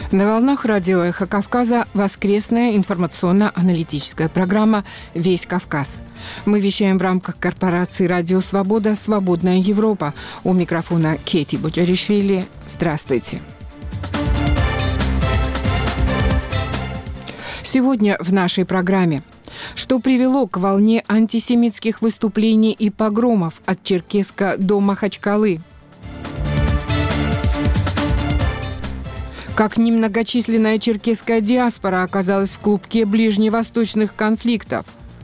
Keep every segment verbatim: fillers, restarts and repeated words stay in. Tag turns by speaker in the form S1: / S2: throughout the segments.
S1: На волнах радио «Эхо Кавказа» воскресная информационно-аналитическая программа «Весь Кавказ». Мы вещаем в рамках корпорации «Радио Свобода. Свободная Европа». У микрофона Кети Боджаришвили. Здравствуйте. Сегодня в нашей программе. Что привело к волне антисемитских выступлений и погромов от Черкесска до Махачкалы? Как немногочисленная черкесская диаспора оказалась в клубке ближневосточных конфликтов?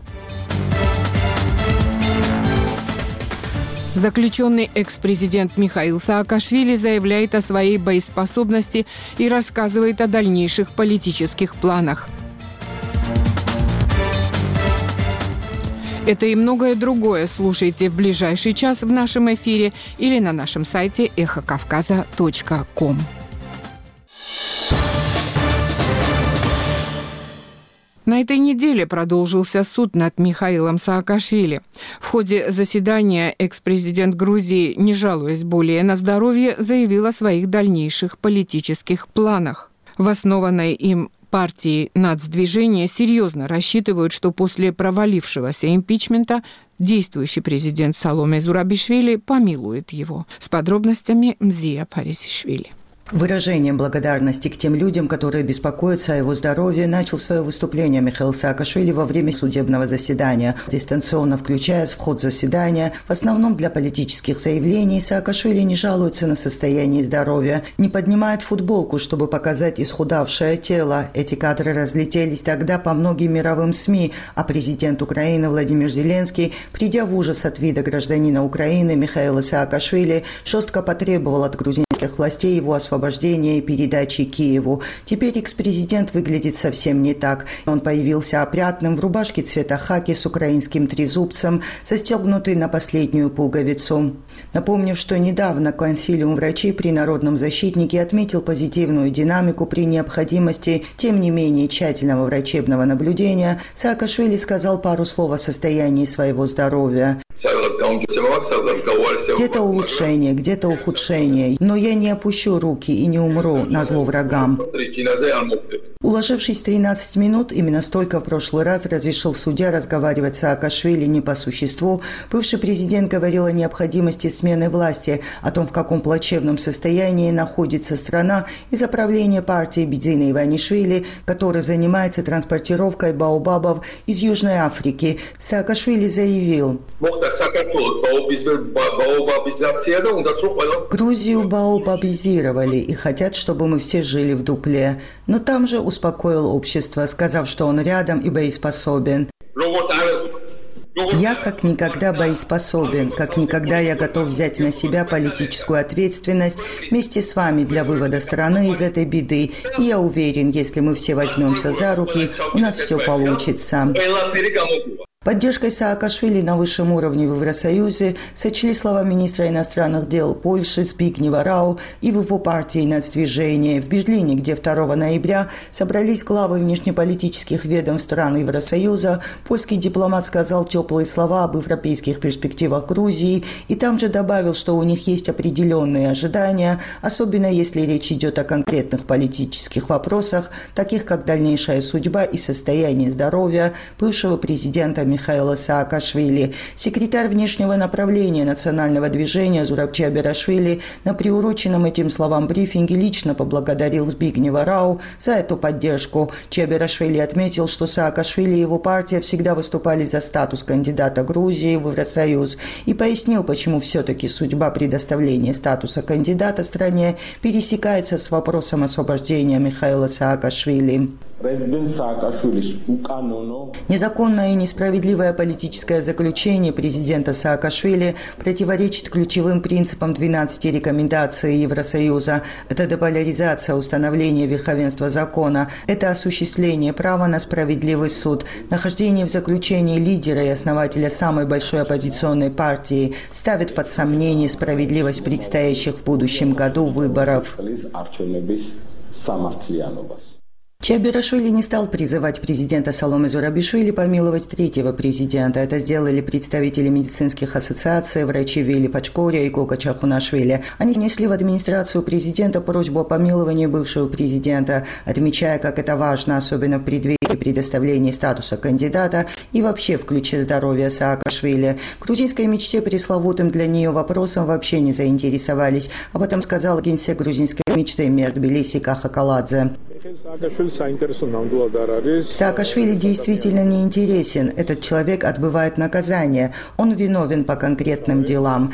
S1: Заключенный экс-президент Михаил Саакашвили заявляет о своей боеспособности и рассказывает о дальнейших политических планах. Это и многое другое слушайте в ближайший час в нашем эфире или на нашем сайте эхо кавказа точка ком. На этой неделе продолжился суд над Михаилом Саакашвили. В ходе заседания экс-президент Грузии, не жалуясь более на здоровье, заявил о своих дальнейших политических планах. В основанной им партии «Нацдвижение» серьезно рассчитывают, что после провалившегося импичмента действующий президент Саломе Зурабишвили помилует его. С подробностями Мзия Парисишвили.
S2: Выражением благодарности к тем людям, которые беспокоятся о его здоровье, начал свое выступление Михаил Саакашвили во время судебного заседания. Дистанционно включаясь в ход заседания, в основном для политических заявлений, Саакашвили не жалуется на состояние здоровья, не поднимает футболку, чтобы показать исхудавшее тело. Эти кадры разлетелись тогда по многим мировым СМИ, а президент Украины Владимир Зеленский, придя в ужас от вида гражданина Украины Михаила Саакашвили, жестко потребовал от грузинских властей его освобождения и передачи Киеву. Теперь экс-президент выглядит совсем не так. Он появился опрятным в рубашке цвета хаки с украинским трезубцем, застегнутый на последнюю пуговицу. Напомнив, что недавно консилиум врачей при Народном защитнике отметил позитивную динамику при необходимости, тем не менее, тщательного врачебного наблюдения, Саакашвили сказал пару слов о состоянии своего здоровья. Где-то улучшение, где-то ухудшение, но я не опущу руки и не умру назло врагам. Уложившись в тринадцать минут, именно столько в прошлый раз разрешил судья разговаривать с Саакашвили не по существу. Бывший президент говорил о необходимости смены власти, о том, в каком плачевном состоянии находится страна из-за правления партии Бедзина Иванишвили, который занимается транспортировкой баобабов из Южной Африки. Саакашвили заявил: Грузию баобабизировали и хотят, чтобы мы все жили в дупле. Но там же успокоил общество, сказав, что он рядом и боеспособен. Я как никогда боеспособен, как никогда я готов взять на себя политическую ответственность вместе с вами для вывода страны из этой беды. И я уверен, если мы все возьмемся за руки, у нас все получится. Поддержкой Саакашвили на высшем уровне в Евросоюзе сочли слова министра иностранных дел Польши Збигнева Рау и в его партии «Нацдвижение». В Берлине, где второго ноября собрались главы внешнеполитических ведомств стран Евросоюза, польский дипломат сказал теплые слова об европейских перспективах Грузии и там же добавил, что у них есть определенные ожидания, особенно если речь идет о конкретных политических вопросах, таких как дальнейшая судьба и состояние здоровья бывшего президента Михаила Саакашвили. Секретарь внешнего направления национального движения Зураб Чиаберашвили на приуроченном этим словам брифинге лично поблагодарил Збигнева Рау за эту поддержку. Чиаберашвили отметил, что Саакашвили и его партия всегда выступали за статус кандидата Грузии в Евросоюз и пояснил, почему все-таки судьба предоставления статуса кандидата стране пересекается с вопросом освобождения Михаила Саакашвили. Незаконное и несправедливое политическое заключение президента Саакашвили противоречит ключевым принципам двенадцати рекомендаций Евросоюза. Это деполяризация, установление верховенства закона, это осуществление права на справедливый суд, нахождение в заключении лидера и основателя самой большой оппозиционной партии ставит под сомнение справедливость предстоящих в будущем году выборов. Чиабирашвили не стал призывать президента Саломе Зурабишвили помиловать третьего президента. Это сделали представители медицинских ассоциаций, врачи Вили Пачкоря и Кока Чахунашвили. Они внесли в администрацию президента просьбу о помиловании бывшего президента, отмечая, как это важно, особенно в преддверии предоставления статуса кандидата и вообще в ключе здоровья Саакашвили. В грузинской мечте пресловутым для нее вопросом вообще не заинтересовались. Об этом сказал генсек грузинской мечты мэр Тбилиси Каха Каладзе. Саакашвили действительно не интересен. Этот человек отбывает наказание. Он виновен по конкретным делам.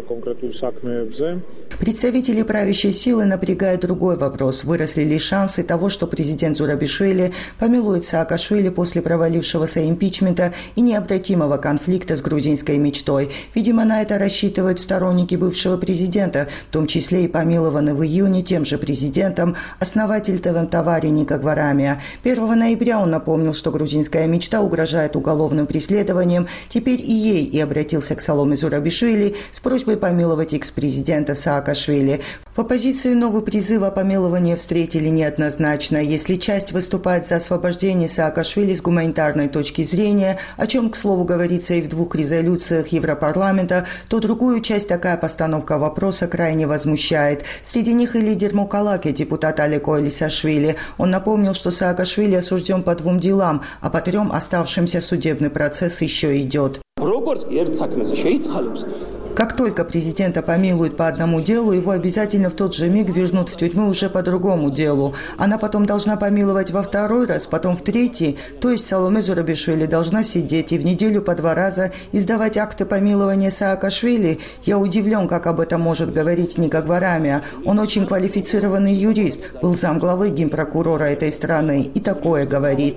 S2: Представители правящей силы напрягают другой вопрос. Выросли ли шансы того, что президент Зурабишвили помилует Саакашвили после провалившегося импичмента и необратимого конфликта с грузинской мечтой? Видимо, на это рассчитывают сторонники бывшего президента, в том числе и помилованный в июне тем же президентом основатель ТВ-товари Ника Гварамия. первого ноября он напомнил, что грузинская мечта угрожает уголовным преследованием. Теперь и ей и обратился к Саломе Зурабишвили с просьбой помиловать экс-президента Саакашвили. В оппозиции новый призыв о помиловании встретили неоднозначно. Если часть выступает за освобождение Саакашвили с гуманитарной точки зрения, о чем, к слову, говорится и в двух резолюциях Европарламента, то другую часть такая постановка вопроса крайне возмущает. Среди них и лидер Мукалаки, депутат Алеко Элисашвили. Он напомнил, что Саакашвили осужден по двум делам, а по трем оставшимся судебный процесс еще идет. Как только президента помилуют по одному делу, его обязательно в тот же миг вернут в тюрьму уже по другому делу. Она потом должна помиловать во второй раз, потом в третий. То есть Саломе Зурабишвили должна сидеть и в неделю по два раза издавать акты помилования Саакашвили. Я удивлен, как об этом может говорить Ника Гварамия. Он очень квалифицированный юрист, был замглавы генпрокурора этой страны и такое говорит.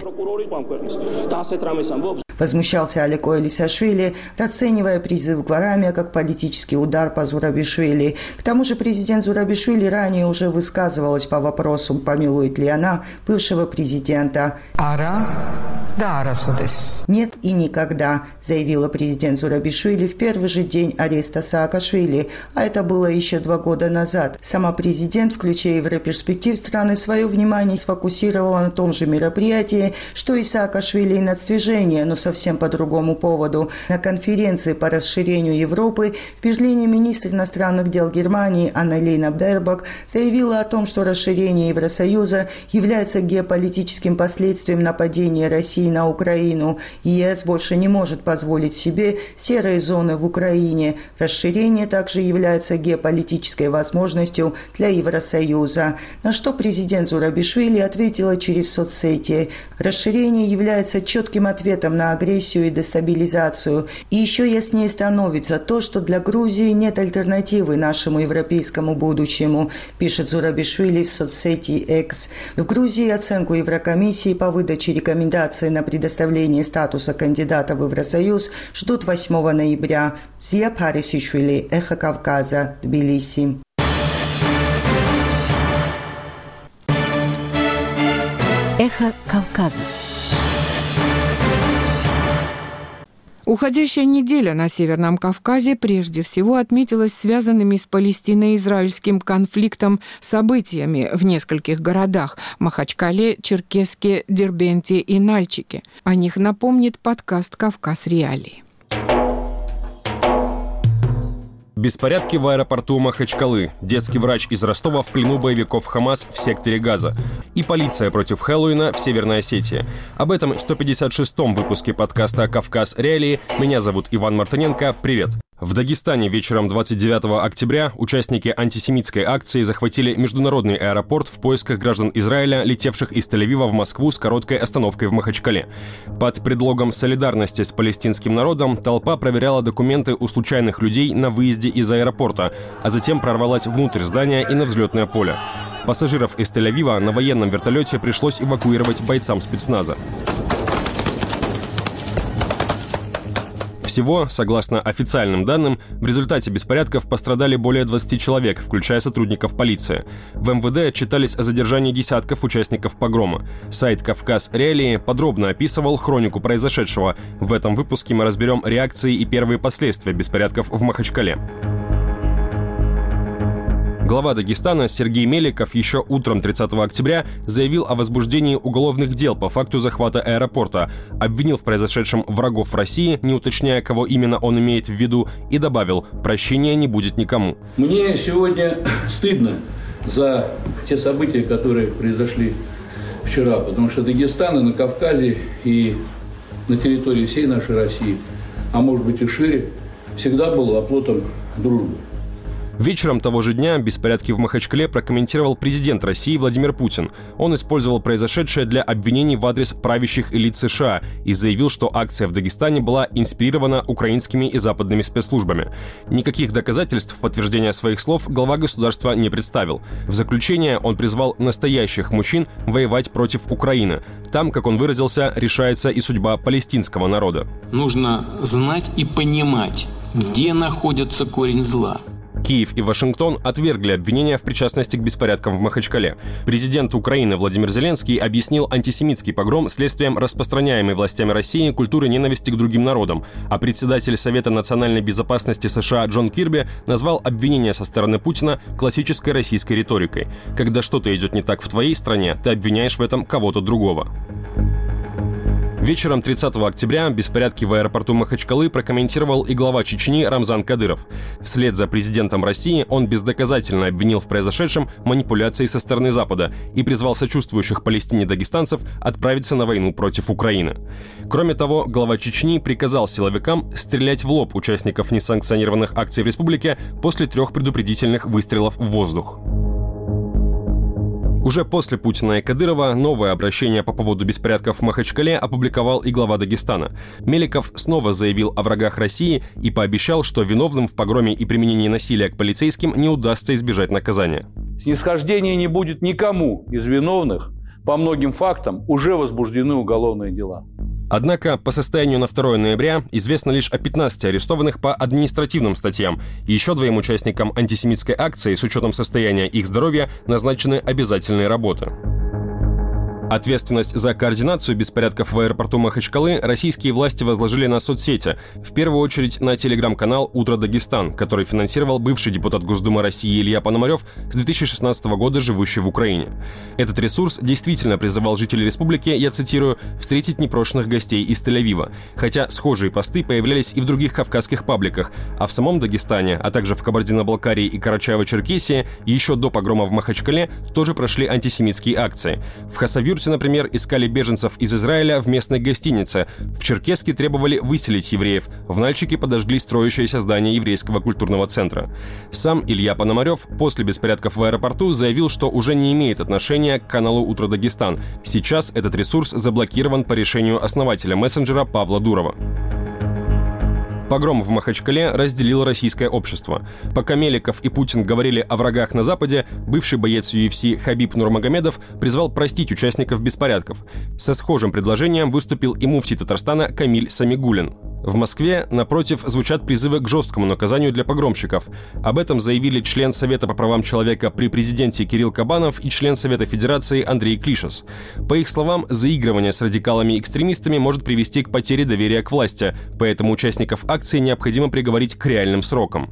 S2: Возмущался Алеко Элисашвили, расценивая призыв Гварамия как политический удар по Зурабишвили. К тому же президент Зурабишвили ранее уже высказывалась по вопросу, помилует ли она бывшего президента.
S3: Ара, да, арасудес.
S2: Нет и никогда, заявила президент Зурабишвили в первый же день ареста Саакашвили, а это было еще два года назад. Сама президент, включая Европерспектив страны, свое внимание сфокусировала на том же мероприятии, что и Саакашвили и нацдвижение, но совсем по другому поводу. На конференции по расширению Европы в Берлине министр иностранных дел Германии Анна-Лена Бербок заявила о том, что расширение Евросоюза является геополитическим последствием нападения России на Украину. ЕС больше не может позволить себе серые зоны в Украине. Расширение также является геополитической возможностью для Евросоюза. На что президент Зурабишвили ответила через соцсети. Расширение является четким ответом на агрессию и дестабилизацию. И еще яснее становится то, что для Грузии нет альтернативы нашему европейскому будущему, пишет Зурабишвили в соцсети X. В Грузии оценку Еврокомиссии по выдаче рекомендаций на предоставление статуса кандидата в Евросоюз ждут восьмого ноября. Зия Парисишвили, Эхо Кавказа, Тбилиси.
S4: Эхо Кавказа.
S1: Уходящая неделя на Северном Кавказе прежде всего отметилась связанными с палестино-израильским конфликтом событиями в нескольких городах – Махачкале, Черкесске, Дербенте и Нальчике. О них напомнит подкаст «Кавказ. Реалии».
S5: Беспорядки в аэропорту Махачкалы, детский врач из Ростова в плену боевиков Хамас в секторе Газа и полиция против Хэллоуина в Северной Осетии. Об этом в сто пятьдесят шестом выпуске подкаста «Кавказ. Реалии». Меня зовут Иван Мартыненко. Привет! В Дагестане вечером двадцать девятого октября участники антисемитской акции захватили международный аэропорт в поисках граждан Израиля, летевших из Тель-Авива в Москву с короткой остановкой в Махачкале. Под предлогом солидарности с палестинским народом толпа проверяла документы у случайных людей на выезде из аэропорта, а затем прорвалась внутрь здания и на взлетное поле. Пассажиров из Тель-Авива на военном вертолете пришлось эвакуировать бойцам спецназа. Всего, согласно официальным данным, в результате беспорядков пострадали более двадцати человек, включая сотрудников полиции. В эм вэ дэ отчитались о задержании десятков участников погрома. Сайт «Кавказ. Реалии» подробно описывал хронику произошедшего. В этом выпуске мы разберем реакции и первые последствия беспорядков в Махачкале. Глава Дагестана Сергей Меликов еще утром тридцатого октября заявил о возбуждении уголовных дел по факту захвата аэропорта, обвинил в произошедшем врагов России, не уточняя, кого именно он имеет в виду, и добавил: прощения не будет никому.
S6: Мне сегодня стыдно за те события, которые произошли вчера, потому что Дагестан и на Кавказе, и на территории всей нашей России, а может быть и шире, всегда был оплотом дружбы.
S5: Вечером того же дня беспорядки в Махачкале прокомментировал президент России Владимир Путин. Он использовал произошедшее для обвинений в адрес правящих элит США и заявил, что акция в Дагестане была инспирирована украинскими и западными спецслужбами. Никаких доказательств в подтверждение своих слов глава государства не представил. В заключение он призвал настоящих мужчин воевать против Украины. Там, как он выразился, решается и судьба палестинского народа.
S7: Нужно знать и понимать, где находится корень зла.
S5: Киев и Вашингтон отвергли обвинения в причастности к беспорядкам в Махачкале. Президент Украины Владимир Зеленский объяснил антисемитский погром следствием распространяемой властями России культуры ненависти к другим народам, а председатель Совета национальной безопасности США Джон Кирби назвал обвинения со стороны Путина классической российской риторикой. Когда что-то идет не так в твоей стране, ты обвиняешь в этом кого-то другого. Вечером тридцатого октября беспорядки в аэропорту Махачкалы прокомментировал и глава Чечни Рамзан Кадыров. Вслед за президентом России он бездоказательно обвинил в произошедшем манипуляции со стороны Запада и призвал сочувствующих Палестине дагестанцев отправиться на войну против Украины. Кроме того, глава Чечни приказал силовикам стрелять в лоб участников несанкционированных акций в республике после трех предупредительных выстрелов в воздух. Уже после Путина и Кадырова новое обращение по поводу беспорядков в Махачкале опубликовал и глава Дагестана. Меликов снова заявил о врагах России и пообещал, что виновным в погроме и применении насилия к полицейским не удастся избежать наказания.
S6: Снисхождения не будет никому из виновных. По многим фактам уже возбуждены уголовные дела.
S5: Однако по состоянию на второе ноября известно лишь о пятнадцати арестованных по административным статьям. Еще двоим участникам антисемитской акции с учетом состояния их здоровья назначены обязательные работы. Ответственность за координацию беспорядков в аэропорту Махачкалы российские власти возложили на соцсети, в первую очередь на телеграм-канал «Утро Дагестан», который финансировал бывший депутат Госдумы России Илья Пономарев, с две тысячи шестнадцатого года живущий в Украине. Этот ресурс действительно призывал жителей республики, я цитирую, «встретить непрошенных гостей из Тель-Авива», хотя схожие посты появлялись и в других кавказских пабликах, а в самом Дагестане, а также в Кабардино-Балкарии и Карачаево-Черкесии еще до погрома в Махачкале тоже прошли антисемитские акции. В Хасавюрте, например, искали беженцев из Израиля в местной гостинице. В Черкесске требовали выселить евреев. В Нальчике подожгли строящееся здание еврейского культурного центра. Сам Илья Пономарев после беспорядков в аэропорту заявил, что уже не имеет отношения к каналу «Утро Дагестан». Сейчас этот ресурс заблокирован по решению основателя мессенджера Павла Дурова. Погром в Махачкале разделил российское общество. Пока Меликов и Путин говорили о врагах на Западе, бывший боец ю эф си Хабиб Нурмагомедов призвал простить участников беспорядков. Со схожим предложением выступил и муфтий Татарстана Камиль Самигуллин. В Москве, напротив, звучат призывы к жесткому наказанию для погромщиков. Об этом заявили член Совета по правам человека при президенте Кирилл Кабанов и член Совета Федерации Андрей Клишес. По их словам, заигрывание с радикалами и экстремистами может привести к потере доверия к власти, поэтому участников акции необходимо приговорить к реальным срокам.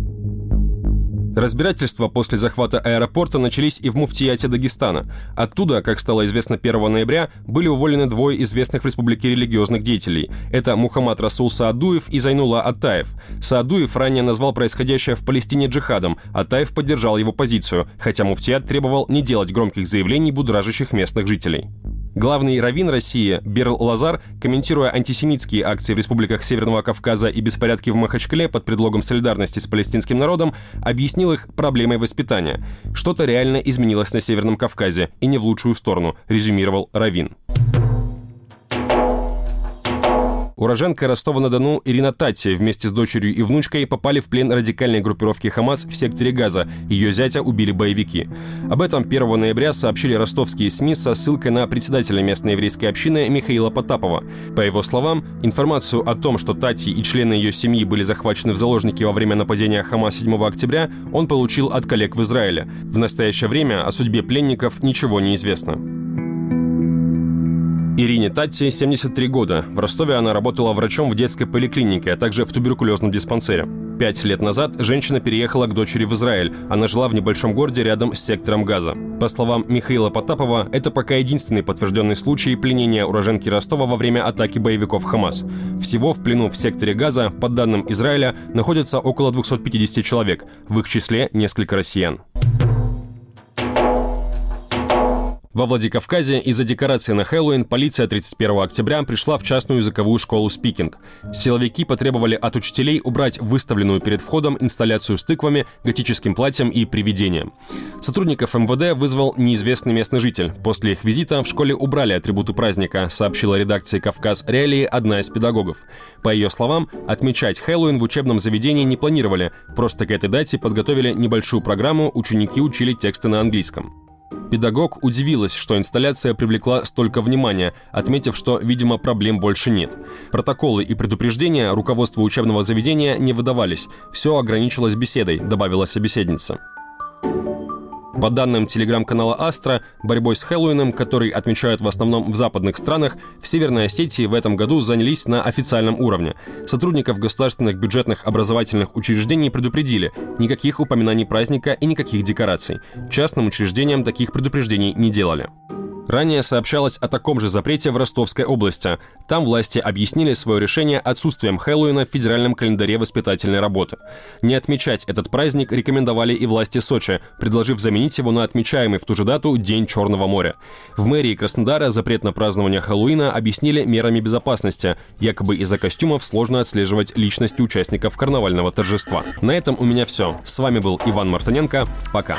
S5: Разбирательства после захвата аэропорта начались и в муфтияте Дагестана. Оттуда, как стало известно первого ноября, были уволены двое известных в республике религиозных деятелей. Это Мухаммад Расул Саадуев и Зайнулла Атаев. Саадуев ранее назвал происходящее в Палестине джихадом, Атаев поддержал его позицию, хотя муфтият требовал не делать громких заявлений, будоражащих местных жителей. Главный раввин России Берл Лазар, комментируя антисемитские акции в республиках Северного Кавказа и беспорядки в Махачкале под предлогом солидарности с палестинским народом, объяснил их проблемой воспитания. Что-то реально изменилось на Северном Кавказе, и не в лучшую сторону, резюмировал раввин. Уроженка Ростова-на-Дону Ирина Татти вместе с дочерью и внучкой попали в плен радикальной группировки «Хамас» в секторе Газа. Ее зятя убили боевики. Об этом первого ноября сообщили ростовские СМИ со ссылкой на председателя местной еврейской общины Михаила Потапова. По его словам, информацию о том, что Татти и члены ее семьи были захвачены в заложники во время нападения «Хамас» седьмого октября, он получил от коллег в Израиле. В настоящее время о судьбе пленников ничего не известно. Ирине Татти семьдесят три года. В Ростове она работала врачом в детской поликлинике, а также в туберкулезном диспансере. Пять лет назад женщина переехала к дочери в Израиль. Она жила в небольшом городе рядом с сектором Газа. По словам Михаила Потапова, это пока единственный подтвержденный случай пленения уроженки Ростова во время атаки боевиков Хамас. Всего в плену в секторе Газа, по данным Израиля, находится около двухсот пятидесяти человек, в их числе несколько россиян. Во Владикавказе из-за декорации на Хэллоуин полиция тридцать первого октября пришла в частную языковую школу «Спикинг». Силовики потребовали от учителей убрать выставленную перед входом инсталляцию с тыквами, готическим платьем и привидением. Сотрудников эм вэ дэ вызвал неизвестный местный житель. После их визита в школе убрали атрибуты праздника, сообщила редакции «Кавказ Реалии» одна из педагогов. По ее словам, отмечать Хэллоуин в учебном заведении не планировали, просто к этой дате подготовили небольшую программу, ученики учили тексты на английском. Педагог удивилась, что инсталляция привлекла столько внимания, отметив, что, видимо, проблем больше нет. Протоколы и предупреждения руководству учебного заведения не выдавались. Все ограничилось беседой, добавила собеседница. По данным телеграм-канала «Астра», борьбой с Хэллоуином, который отмечают в основном в западных странах, в Северной Осетии в этом году занялись на официальном уровне. Сотрудников государственных бюджетных образовательных учреждений предупредили – никаких упоминаний праздника и никаких декораций. Частным учреждениям таких предупреждений не делали. Ранее сообщалось о таком же запрете в Ростовской области. Там власти объяснили свое решение отсутствием Хэллоуина в федеральном календаре воспитательной работы. Не отмечать этот праздник рекомендовали и власти Сочи, предложив заменить его на отмечаемый в ту же дату День Черного моря. В мэрии Краснодара запрет на празднование Хэллоуина объяснили мерами безопасности. Якобы из-за костюмов сложно отслеживать личности участников карнавального торжества. На этом у меня все. С вами был Иван Мартыненко. Пока.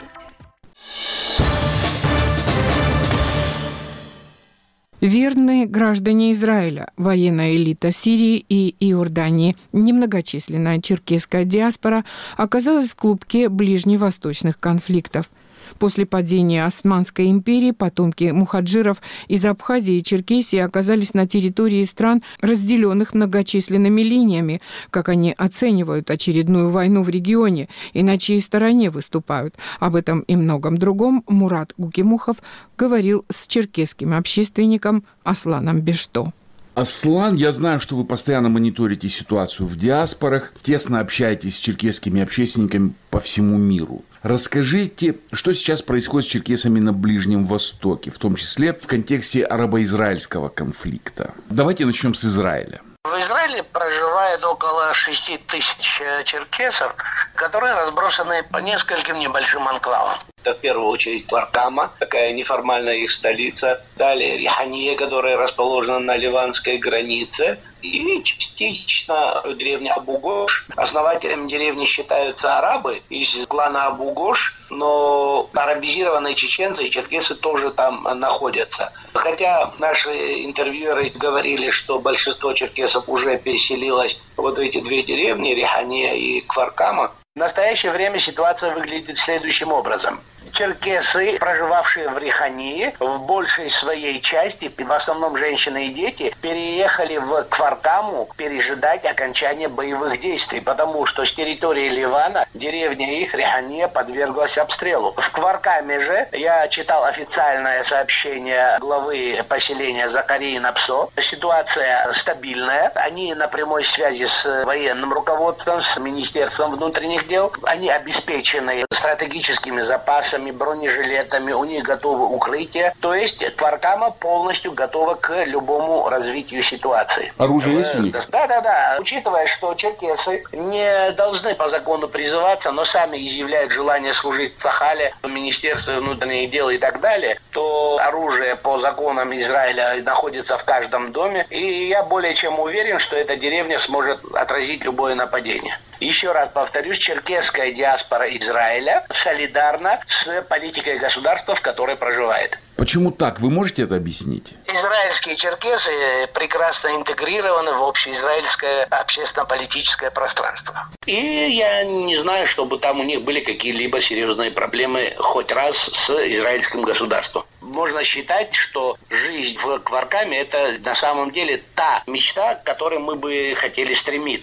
S1: Верные граждане Израиля, военная элита Сирии и Иордании, немногочисленная черкесская диаспора оказалась в клубке ближневосточных конфликтов. После падения Османской империи потомки мухаджиров из Абхазии и Черкесии оказались на территории стран, разделенных многочисленными линиями. Как они оценивают очередную войну в регионе и на чьей стороне выступают? Об этом и многом другом Мурат Гукимухов говорил с черкесским общественником Асланом Бешто.
S8: Аслан, я знаю, что вы постоянно мониторите ситуацию в диаспорах, тесно общаетесь с черкесскими общественниками по всему миру. Расскажите, что сейчас происходит с черкесами на Ближнем Востоке, в том числе в контексте арабо-израильского конфликта. Давайте начнем с Израиля.
S9: В Израиле проживает около шести тысяч черкесов, которые разбросаны по нескольким небольшим анклавам. Это в первую очередь Квартама, такая неформальная их столица. Далее Рихания, которая расположена на ливанской границе. И частично деревня Абу-Гош. Основателями деревни считаются арабы из клана Абу-Гош, но арабизированные чеченцы и черкесы тоже там находятся. Хотя наши интервьюеры говорили, что большинство черкесов уже переселилось в вот эти две деревни, Рихания и Кваркама. В настоящее время ситуация выглядит следующим образом. Черкесы, проживавшие в Рихании, в большей своей части, в основном женщины и дети, переехали в Квартаму пережидать окончания боевых действий, потому что с территории Ливана деревня их, Рихания, подверглась обстрелу. В Кваркаме же я читал официальное сообщение главы поселения Закарии Напсо. Ситуация стабильная. Они на прямой связи с военным руководством, с Министерством внутренних дел. Они обеспечены стратегическими запасами, бронежилетами, у них готовы укрытия. То есть Кваркама полностью готова к любому развитию ситуации.
S8: Оружие есть у них?
S9: Да, да, да. Учитывая, что черкесы не должны по закону призываться, но сами изъявляют желание служить в Сахале, в Министерстве внутренних дел и так далее, то оружие по законам Израиля находится в каждом доме. И я более чем уверен, что эта деревня сможет отразить любое нападение. Еще раз повторюсь, черкесская диаспора Израиля солидарна с политикой государства, в которой проживает.
S8: Почему так? Вы можете это объяснить?
S9: Израильские черкесы прекрасно интегрированы в общеизраильское общественно-политическое пространство. И я не знаю, чтобы там у них были какие-либо серьезные проблемы хоть раз с израильским государством. Можно считать, что жизнь в Кваркаме – это на самом деле та мечта, к которой мы бы хотели стремиться.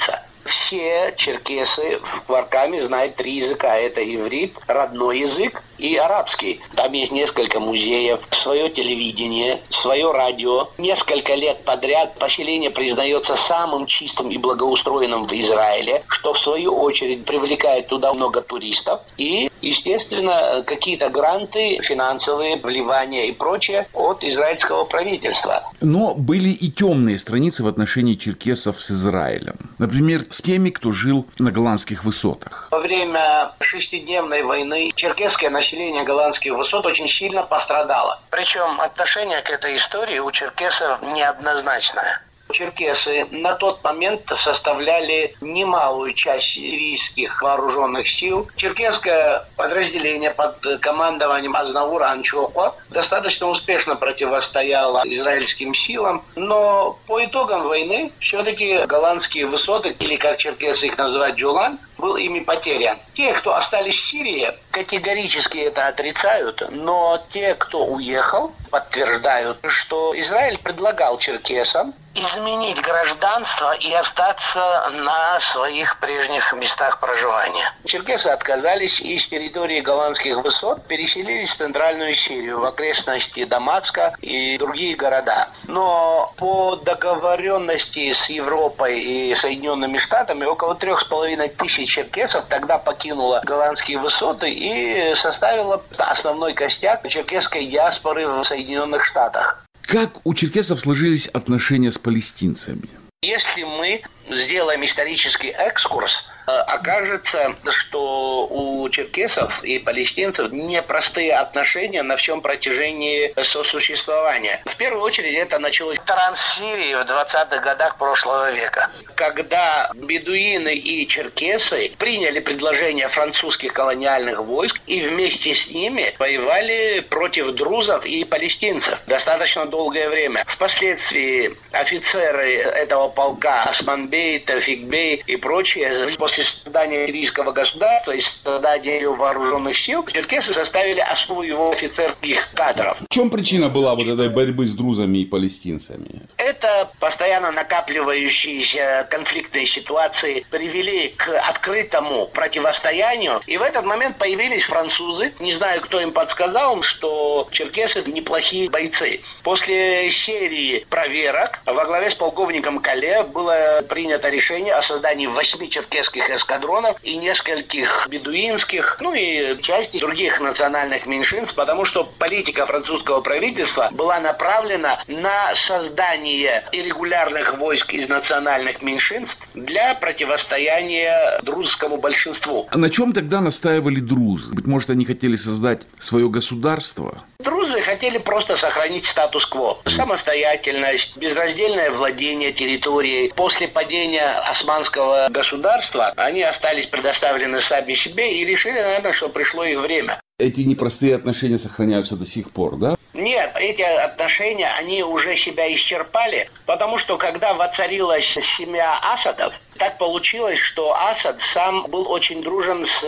S9: Все черкесы в Кваркаме знают три языка. Это иврит, родной язык и арабский. Там есть несколько музеев, свое телевидение, свое радио. Несколько лет подряд поселение признается самым чистым и благоустроенным в Израиле, что в свою очередь привлекает туда много туристов. И, естественно, какие-то гранты, финансовые вливания и прочее от израильского правительства.
S8: Но были и темные страницы в отношении черкесов с Израилем. Например, с теми, кто жил на Голландских высотах.
S9: Во время шестидневной войны черкесское население Голландских высот очень сильно пострадало. Причем отношение к этой истории у черкесов неоднозначное. Черкесы на тот момент составляли немалую часть сирийских вооруженных сил. Черкесское подразделение под командованием Азнавура Анчохова достаточно успешно противостояло израильским силам, но по итогам войны все-таки голландские высоты, или как черкесы их называют, Джолан, был ими потерян. Те, кто остались в Сирии, категорически это отрицают, но те, кто уехал, подтверждают, что Израиль предлагал черкесам изменить гражданство и остаться на своих прежних местах проживания. Черкесы отказались и с территории голландских высот переселились в Центральную Сирию, в окрестности Дамаска и другие города. Но по договоренности с Европой и Соединенными Штатами около трех с половиной тысяч черкесов тогда покинуло голландские высоты и составило основной костяк черкесской диаспоры в Соединенных Штатах.
S8: Как у черкесов сложились отношения с палестинцами?
S9: Если мы сделаем исторический экскурс, окажется, что у черкесов и палестинцев непростые отношения на всем протяжении сосуществования. В первую очередь это началось в Транссирии в двадцатых годах прошлого века, когда бедуины и черкесы приняли предложение французских колониальных войск и вместе с ними воевали против друзов и палестинцев достаточно долгое время. Впоследствии офицеры этого полка Османбей, Тафикбей и прочие после создания сирийского государства и создания его вооруженных сил, черкесы составили основу его офицерских кадров.
S8: В чем причина была вот этой борьбы с друзами и палестинцами?
S9: Это постоянно накапливающиеся конфликтные ситуации привели к открытому противостоянию. И в этот момент появились французы. Не знаю, кто им подсказал, что черкесы неплохие бойцы. После серии проверок во главе с полковником Кале было принято решение о создании восьми черкесских эскадронов и нескольких бедуинских, ну и части других национальных меньшинств, потому что политика французского правительства была направлена на создание иррегулярных войск из национальных меньшинств для противостояния друзскому большинству.
S8: А на чем тогда настаивали друзы? Быть может, они хотели создать свое государство?
S9: Друзы хотели просто сохранить статус-кво. Самостоятельность, безраздельное владение территорией. После падения османского государства они остались предоставлены сами себе и решили, наверное, что пришло их время.
S8: Эти непростые отношения сохраняются до сих пор, да?
S9: Нет, эти отношения, они уже себя исчерпали, потому что когда воцарилась семья Асадов, так получилось, что Асад сам был очень дружен с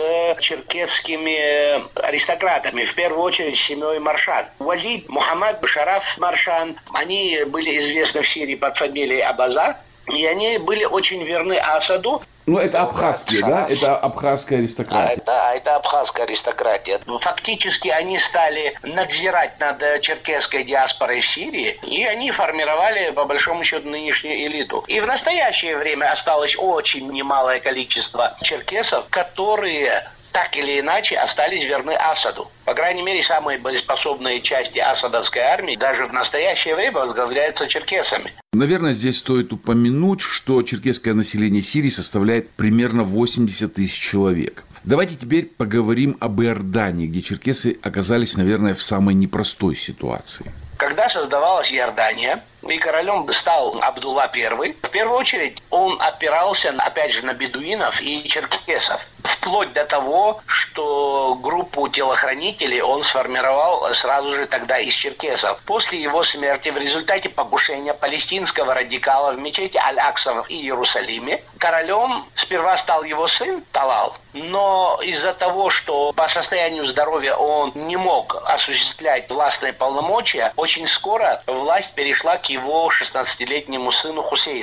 S9: черкесскими аристократами, в первую очередь с семьей Маршан. Валид, Мухаммад, Шараф Маршан, они были известны в Сирии под фамилией Абаза, и они были очень верны Асаду.
S8: Ну, это абхазские, да? Это абхазская аристократия.
S9: А, да, это абхазская аристократия. Фактически они стали надзирать над черкесской диаспорой в Сирии, и они формировали, по большому счету, нынешнюю элиту. И в настоящее время осталось очень немалое количество черкесов, которые так или иначе остались верны Асаду. По крайней мере, самые боеспособные части асадовской армии даже в настоящее время возглавляются черкесами.
S8: Наверное, здесь стоит упомянуть, что черкесское население Сирии составляет примерно восемьдесят тысяч человек. Давайте теперь поговорим об Иордании, где черкесы оказались, наверное, в самой непростой ситуации.
S9: Когда создавалась Иордания, и королем стал Абдулла Первый, в первую очередь он опирался, опять же, на бедуинов и черкесов. Вплоть до того, что группу телохранителей он сформировал сразу же тогда из черкесов. После его смерти в результате покушения палестинского радикала в мечети Аль-Акса в Иерусалиме, королем сперва стал его сын Талал, но из-за того, что по состоянию здоровья он не мог осуществлять властные полномочия, очень скоро власть перешла к его шестнадцатилетнему сыну Хусейну.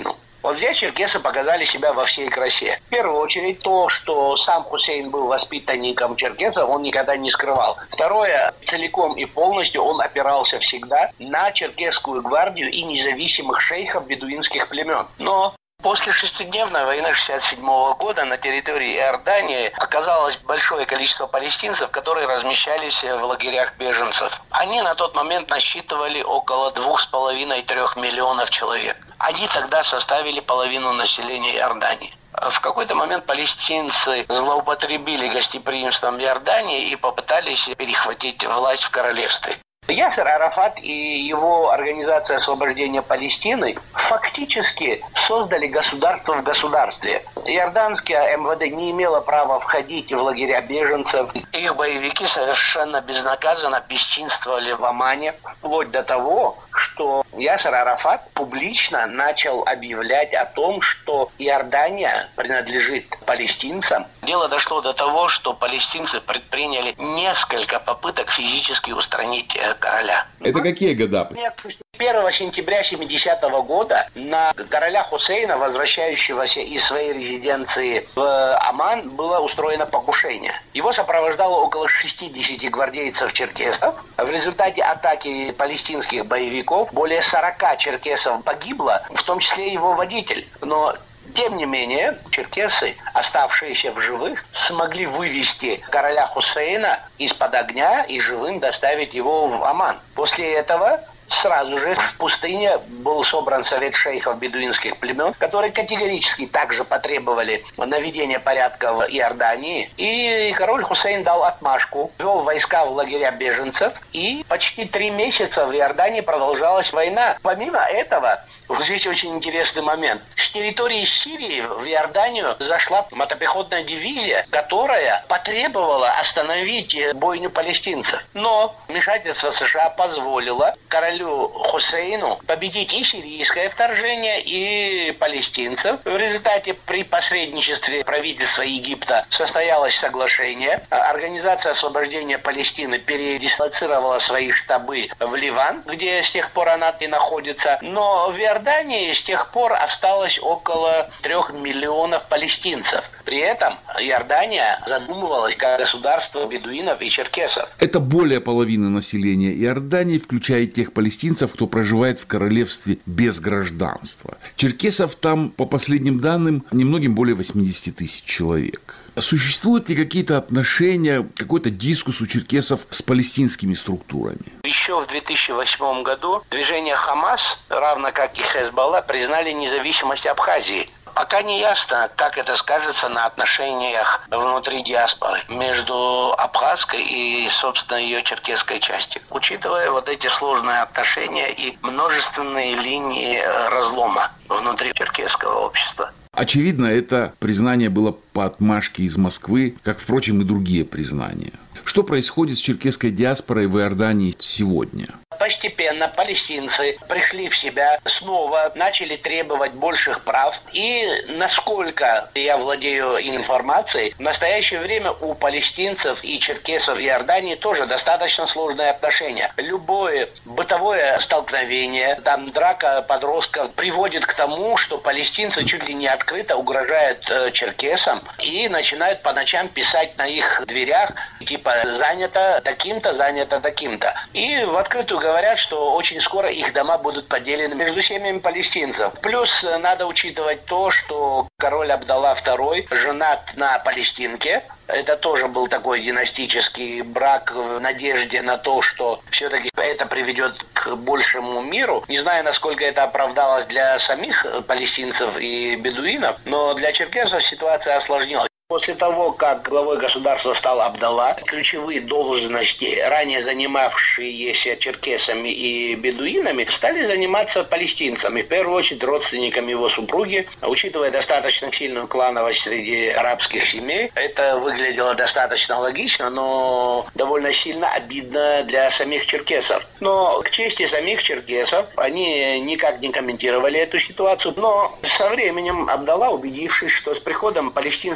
S9: Вот здесь черкесы показали себя во всей красе. В первую очередь то, что сам Хусейн был воспитанником черкесов, он никогда не скрывал. Второе, целиком и полностью он опирался всегда на черкесскую гвардию и независимых шейхов бедуинских племен. Но после шестидневной войны шестьдесят седьмого года на территории Иордании оказалось большое количество палестинцев, которые размещались в лагерях беженцев. Они на тот момент насчитывали около двух с половиной трех миллионов человек. Они тогда составили половину населения Иордании. В какой-то момент палестинцы злоупотребили гостеприимством Иордании и попытались перехватить власть в королевстве. Ясер Арафат и его Организация освобождения Палестины фактически создали государство в государстве. Иорданское эм вэ дэ не имело права входить в лагеря беженцев. Их боевики совершенно безнаказанно бесчинствовали в Омане, вплоть до того, что Ясер Арафат публично начал объявлять о том, что Иордания принадлежит палестинцам. Дело дошло до того, что палестинцы предприняли несколько попыток физически устранить короля.
S8: Это какие года?
S9: первого сентября семидесятого года на короля Хусейна, возвращающегося из своей резиденции в Оман, было устроено покушение. Его сопровождало около шестидесяти гвардейцев-черкесов. В результате атаки палестинских боевиков более сорока черкесов погибло, в том числе его водитель. Но тем не менее, черкесы, оставшиеся в живых, смогли вывести короля Хусейна из-под огня и живым доставить его в Оман. После этого сразу же в пустыне был собран совет шейхов бедуинских племен, которые категорически также потребовали наведения порядка в Иордании. И король Хусейн дал отмашку, ввел войска в лагеря беженцев, и почти три месяца в Иордании продолжалась война. Помимо этого, вот здесь очень интересный момент. С территории Сирии в Иорданию зашла мотопехотная дивизия, которая потребовала остановить бойню палестинцев. Но вмешательство США позволило королю Хусейну победить и сирийское вторжение, и палестинцев. В результате при посредничестве правительства Египта состоялось соглашение. Организация освобождения Палестины передислоцировала свои штабы в Ливан, где с тех пор она и находится. Но в Иордании с тех пор осталось около трех миллионов палестинцев. При этом Иордания задумывалась как государство бедуинов и черкесов.
S8: Это более половины населения Иордании, включая тех палестинцев, кто проживает в королевстве без гражданства. Черкесов там, по последним данным, немногим более восьмидесяти тысяч человек. Существуют ли какие-то отношения, какой-то дискус у черкесов с палестинскими структурами?
S9: Еще в две тысячи восьмом году движение Хамас, равно как и Хезболла, признали независимость Абхазии. Пока не ясно, как это скажется на отношениях внутри диаспоры между абхазской и, собственно, ее черкесской частью. Учитывая вот эти сложные отношения и множественные линии разлома внутри черкесского общества.
S8: Очевидно, это признание было по отмашке из Москвы, как, впрочем, и другие признания. Что происходит с черкесской диаспорой в Иордании сегодня?
S9: Постепенно палестинцы пришли в себя, снова начали требовать больших прав. И, насколько я владею информацией, в настоящее время у палестинцев и черкесов Иордании тоже достаточно сложные отношения. Любое бытовое столкновение, там драка подростков приводит к тому, что палестинцы чуть ли не открыто угрожают э, черкесам и начинают по ночам писать на их дверях, типа «занято таким-то, занято таким-то». И в открытую говорят, что очень скоро их дома будут поделены между семьями палестинцев. Плюс надо учитывать то, что король Абдалла второй женат на палестинке. Это тоже был такой династический брак в надежде на то, что все-таки это приведет к большему миру. Не знаю, насколько это оправдалось для самих палестинцев и бедуинов, но для черкесов ситуация осложнилась. После того, как главой государства стал Абдалла, ключевые должности, ранее занимавшиеся черкесами и бедуинами, стали заниматься палестинцами, в первую очередь родственниками его супруги. Учитывая достаточно сильную клановость среди арабских семей, это выглядело достаточно логично, но довольно сильно обидно для самих черкесов. Но к чести самих черкесов, они никак не комментировали эту ситуацию. Но со временем Абдалла, убедившись, что с приходом палестинских кланов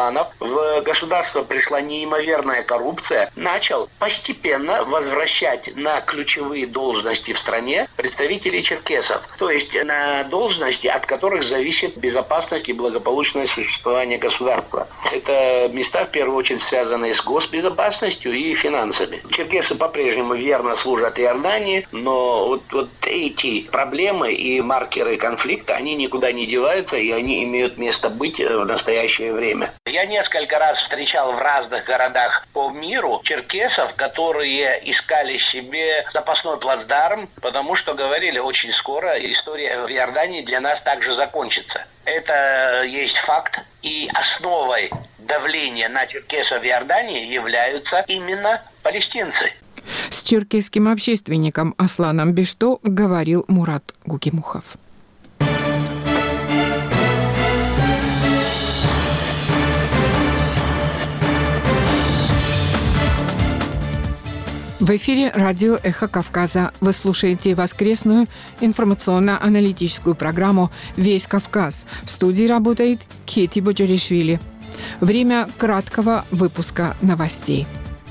S9: мусульманов, в государство пришла неимоверная коррупция, начал постепенно возвращать на ключевые должности в стране представителей черкесов. То есть на должности, от которых зависит безопасность и благополучное существование государства. Это места, в первую очередь, связанные с госбезопасностью и финансами. Черкесы по-прежнему верно служат Иордании, но вот, вот эти проблемы и маркеры конфликта, они никуда не деваются, и они имеют место быть в настоящее время. Я несколько раз встречал в разных городах по миру черкесов, которые искали себе запасной плацдарм, потому что говорили, очень скоро история в Иордании для нас также закончится. Это есть факт, и основой давления на черкесов в Иордании являются именно палестинцы.
S1: С черкесским общественником Асланом Бешто говорил Мурат Гукимухов. В эфире радио «Эхо Кавказа». Вы слушаете воскресную информационно-аналитическую программу «Весь Кавказ». В студии работает Кети Боджаришвили. Время краткого выпуска новостей.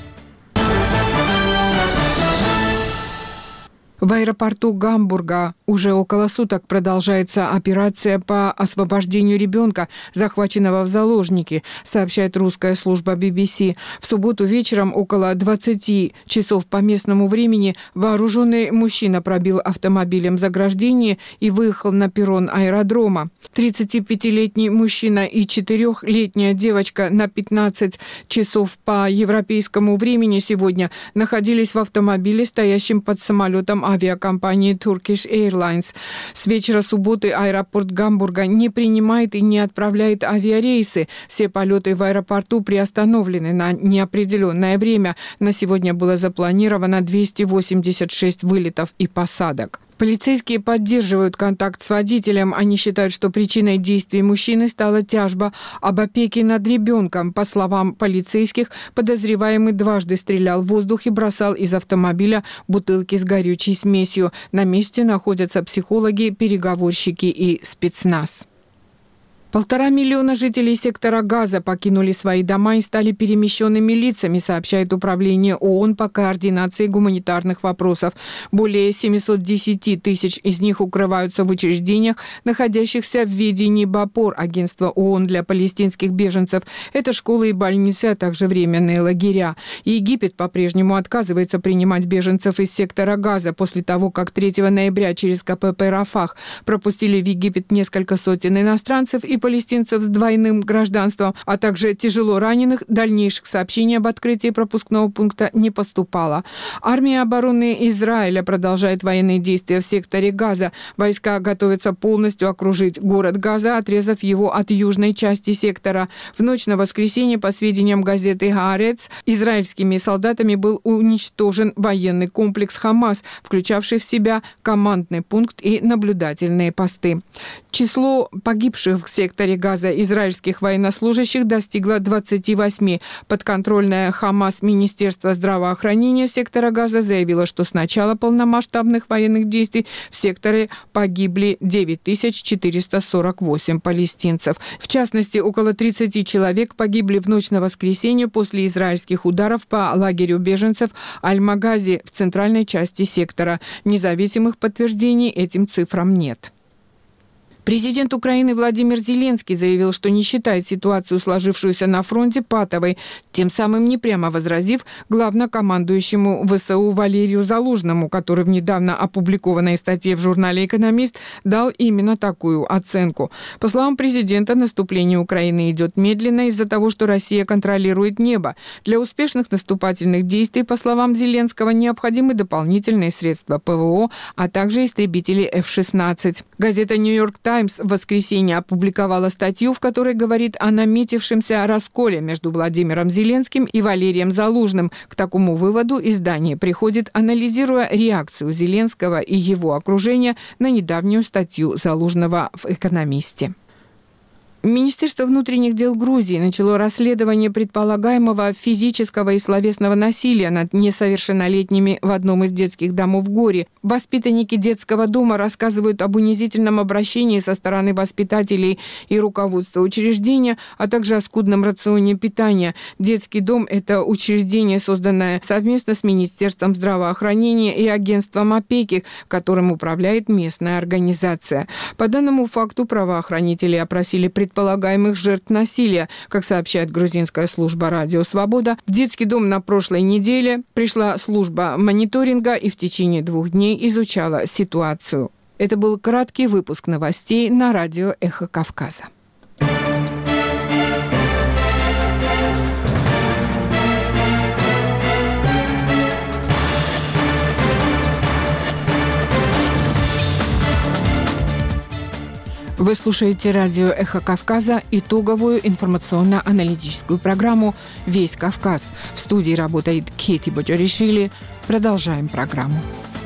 S1: В аэропорту Гамбурга уже около суток продолжается операция по освобождению ребенка, захваченного в заложники, сообщает русская служба би би си. В субботу вечером около двадцати часов по местному времени вооруженный мужчина пробил автомобилем заграждение и выехал на перрон аэродрома. тридцатипятилетний мужчина и четырехлетняя девочка на пятнадцать часов по европейскому времени сегодня находились в автомобиле, стоящем под самолетом авиакомпании Turkish Airlines. С вечера субботы аэропорт Гамбурга не принимает и не отправляет авиарейсы. Все полеты в аэропорту приостановлены на неопределенное время. На сегодня было запланировано двести восемьдесят шесть вылетов и посадок. Полицейские поддерживают контакт с водителем. Они считают, что причиной действий мужчины стала тяжба об опеке над ребенком. По словам полицейских, подозреваемый дважды стрелял в воздух и бросал из автомобиля бутылки с горючей смесью. На месте находятся психологи, переговорщики и спецназ. Полтора миллиона жителей сектора Газа покинули свои дома и стали перемещенными лицами, сообщает Управление ООН по координации гуманитарных вопросов. Более семьсот десять тысяч из них укрываются в учреждениях, находящихся в ведении БАПОР, агентства ООН для палестинских беженцев. Это школы и больницы, а также временные лагеря. Египет по-прежнему отказывается принимать беженцев из сектора Газа после того, как третьего ноября через ка пэ пэ «Рафах» пропустили в Египет несколько сотен иностранцев и палестинцев с двойным гражданством, а также тяжело раненых. Дальнейших сообщений об открытии пропускного пункта не поступало. Армия обороны Израиля продолжает военные действия в секторе Газа. Войска готовятся полностью окружить город Газа, отрезав его от южной части сектора. В ночь на воскресенье, по сведениям газеты «Хаарец», израильскими солдатами был уничтожен военный комплекс «Хамас», включавший в себя командный пункт и наблюдательные посты. Число погибших в секторе В секторе Газа израильских военнослужащих достигло двадцати восьми. Подконтрольное Хамас Министерство здравоохранения сектора Газа заявило, что с начала полномасштабных военных действий в секторе погибли девять тысяч четыреста сорок восемь палестинцев. В частности, около тридцати человек погибли в ночь на воскресенье после израильских ударов по лагерю беженцев Аль-Магази в центральной части сектора. Независимых подтверждений этим цифрам нет. Президент Украины Владимир Зеленский заявил, что не считает ситуацию, сложившуюся на фронте, патовой, тем самым непрямо возразив главнокомандующему вэ эс у Валерию Залужному, который в недавно опубликованной статье в журнале «Экономист» дал именно такую оценку. По словам президента, наступление Украины идет медленно из-за того, что Россия контролирует небо. Для успешных наступательных действий, по словам Зеленского, необходимы дополнительные средства пэ вэ о, а также истребители эф шестнадцать. Газета «Нью-Йорк Таймс» в воскресенье опубликовала статью, в которой говорит о наметившемся расколе между Владимиром Зеленским и Валерием Залужным. К такому выводу издание приходит, анализируя реакцию Зеленского и его окружения на недавнюю статью Залужного в «Экономисте». Министерство внутренних дел Грузии начало расследование предполагаемого физического и словесного насилия над несовершеннолетними в одном из детских домов в Горе. Воспитанники детского дома рассказывают об унизительном обращении со стороны воспитателей и руководства учреждения, а также о скудном рационе питания. Детский дом – это учреждение, созданное совместно с Министерством здравоохранения и агентством опеки, которым управляет местная организация. По данному факту правоохранители опросили предполагаемых жертв насилия. Как сообщает грузинская служба «Радио Свобода», в детский дом на прошлой неделе пришла служба мониторинга и в течение двух дней изучала ситуацию. Это был краткий выпуск новостей на радио «Эхо Кавказа». Вы слушаете радио «Эхо Кавказа», итоговую информационно-аналитическую программу «Весь Кавказ». В студии работает Кети Боджоришвили. Продолжаем программу.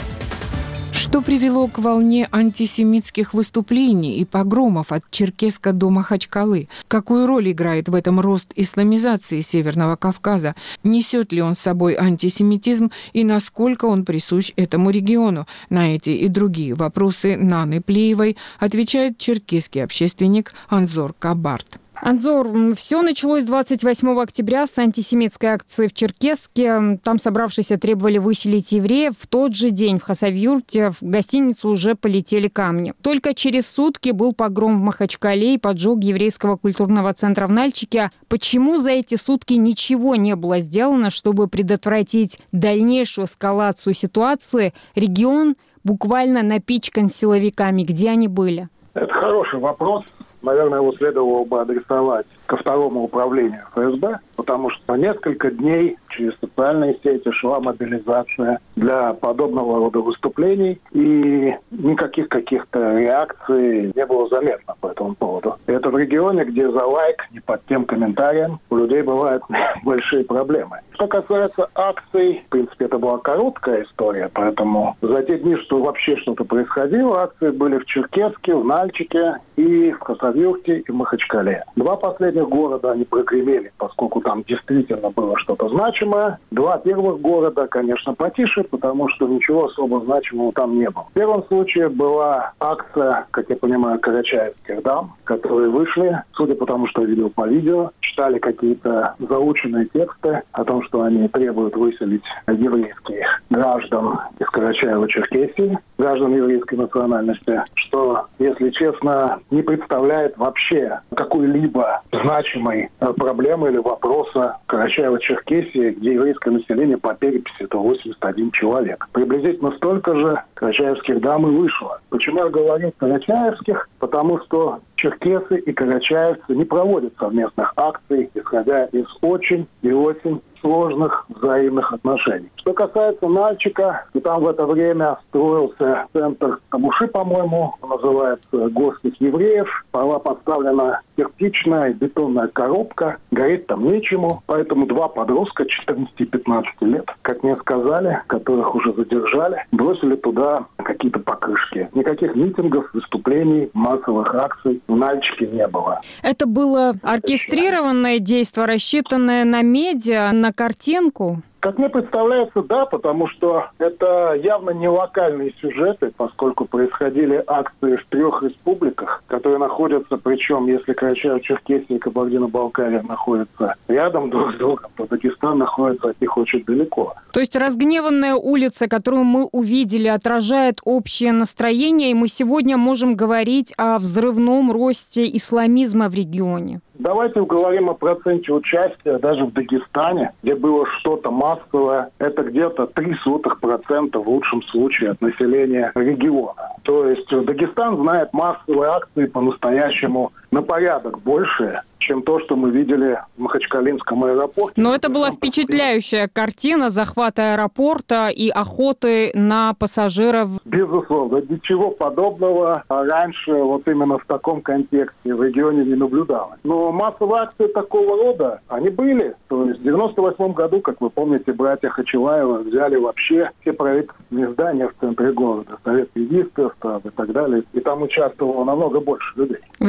S1: Что привело к волне антисемитских выступлений и погромов от Черкесска до Махачкалы? Какую роль играет в этом рост исламизации Северного Кавказа? Несет ли он с собой антисемитизм и насколько он присущ этому региону? На эти и другие вопросы Наны Плеевой отвечает черкесский общественник Анзор Кабарт.
S10: Анзор, все началось двадцать восьмого октября с антисемитской акции в Черкесске. Там собравшиеся требовали выселить евреев. В тот же день в Хасавюрте в гостиницу уже полетели камни. Только через сутки был погром в Махачкале и поджог еврейского культурного центра в Нальчике. Почему за эти сутки ничего не было сделано, чтобы предотвратить дальнейшую эскалацию ситуации? Регион буквально напичкан силовиками. Где они были?
S11: Это хороший вопрос. Наверное, его следовало бы адресовать ко второму управлению эф эс бэ, потому что несколько дней через социальные сети шла мобилизация для подобного рода выступлений, и никаких каких-то реакций не было заметно по этому поводу. И это в регионе, где за лайк, не под тем комментарием, у людей бывают большие проблемы. Что касается акций, в принципе, это была короткая история, поэтому за те дни, что вообще что-то происходило, акции были в Черкесске, в Нальчике и в Хасавюрте и в Махачкале. Два последних города они прогремели, поскольку там действительно было что-то значимое. Два первых города, конечно, потише, потому что ничего особо значимого там не было. В первом случае была акция, как я понимаю, карачаевских дам, которые вышли, судя по тому, что я видел по видео, читали какие-то заученные тексты о том, что они требуют выселить еврейских граждан из Карачаева-Черкесии, граждан еврейской национальности, что, если честно, не представляет вообще какой-либо значимой проблемы или вопроса Карачаева-Черкесии, где еврейское население по переписи это восемьдесят один человек. Приблизительно столько же карачаевских дам и вышло. Почему я говорю карачаевских? Потому что черкесы и карачаевцы не проводят совместных акций, исходя из очень и очень сложных взаимных отношений. Что касается Нальчика, то там в это время строился центр Камуши, по-моему, называется «Горских евреев». Была поставлена кирпичная бетонная коробка, гореть там нечему, поэтому два подростка четырнадцати и пятнадцати лет, как мне сказали, которых уже задержали, бросили туда какие-то покрышки. Никаких митингов, выступлений, массовых акций в Нальчике не было.
S10: Это было оркестрированное действие, рассчитанное на медиа, на картинку?
S11: Как мне представляется, да, потому что это явно не локальные сюжеты, поскольку происходили акции в трех республиках, которые находятся, причем, если Карачаево-Черкесия и Кабардино-Балкария находятся рядом друг с другом, то Дагестан находится от них очень далеко.
S10: То есть разгневанная улица, которую мы увидели, отражает общее настроение, и мы сегодня можем говорить о взрывном росте исламизма в регионе?
S11: Давайте поговорим о проценте участия даже в Дагестане, где было что-то массовое. Это где-то три сотых процента в лучшем случае от населения региона. То есть Дагестан знает массовые акции по-настоящему на порядок больше, чем то, что мы видели в Махачкалинском аэропорте.
S10: Но это была впечатляющая картина захвата аэропорта и охоты на пассажиров.
S11: Безусловно. Ничего подобного раньше вот именно в таком контексте в регионе не наблюдалось. Но массовые акции такого рода, они были. То есть в девяносто восьмом году, как вы помните, братья Хачилаева взяли вообще все правительственные здания в центре города, Совет Министров и так далее. И там участвовало намного больше людей.
S10: Времена другие.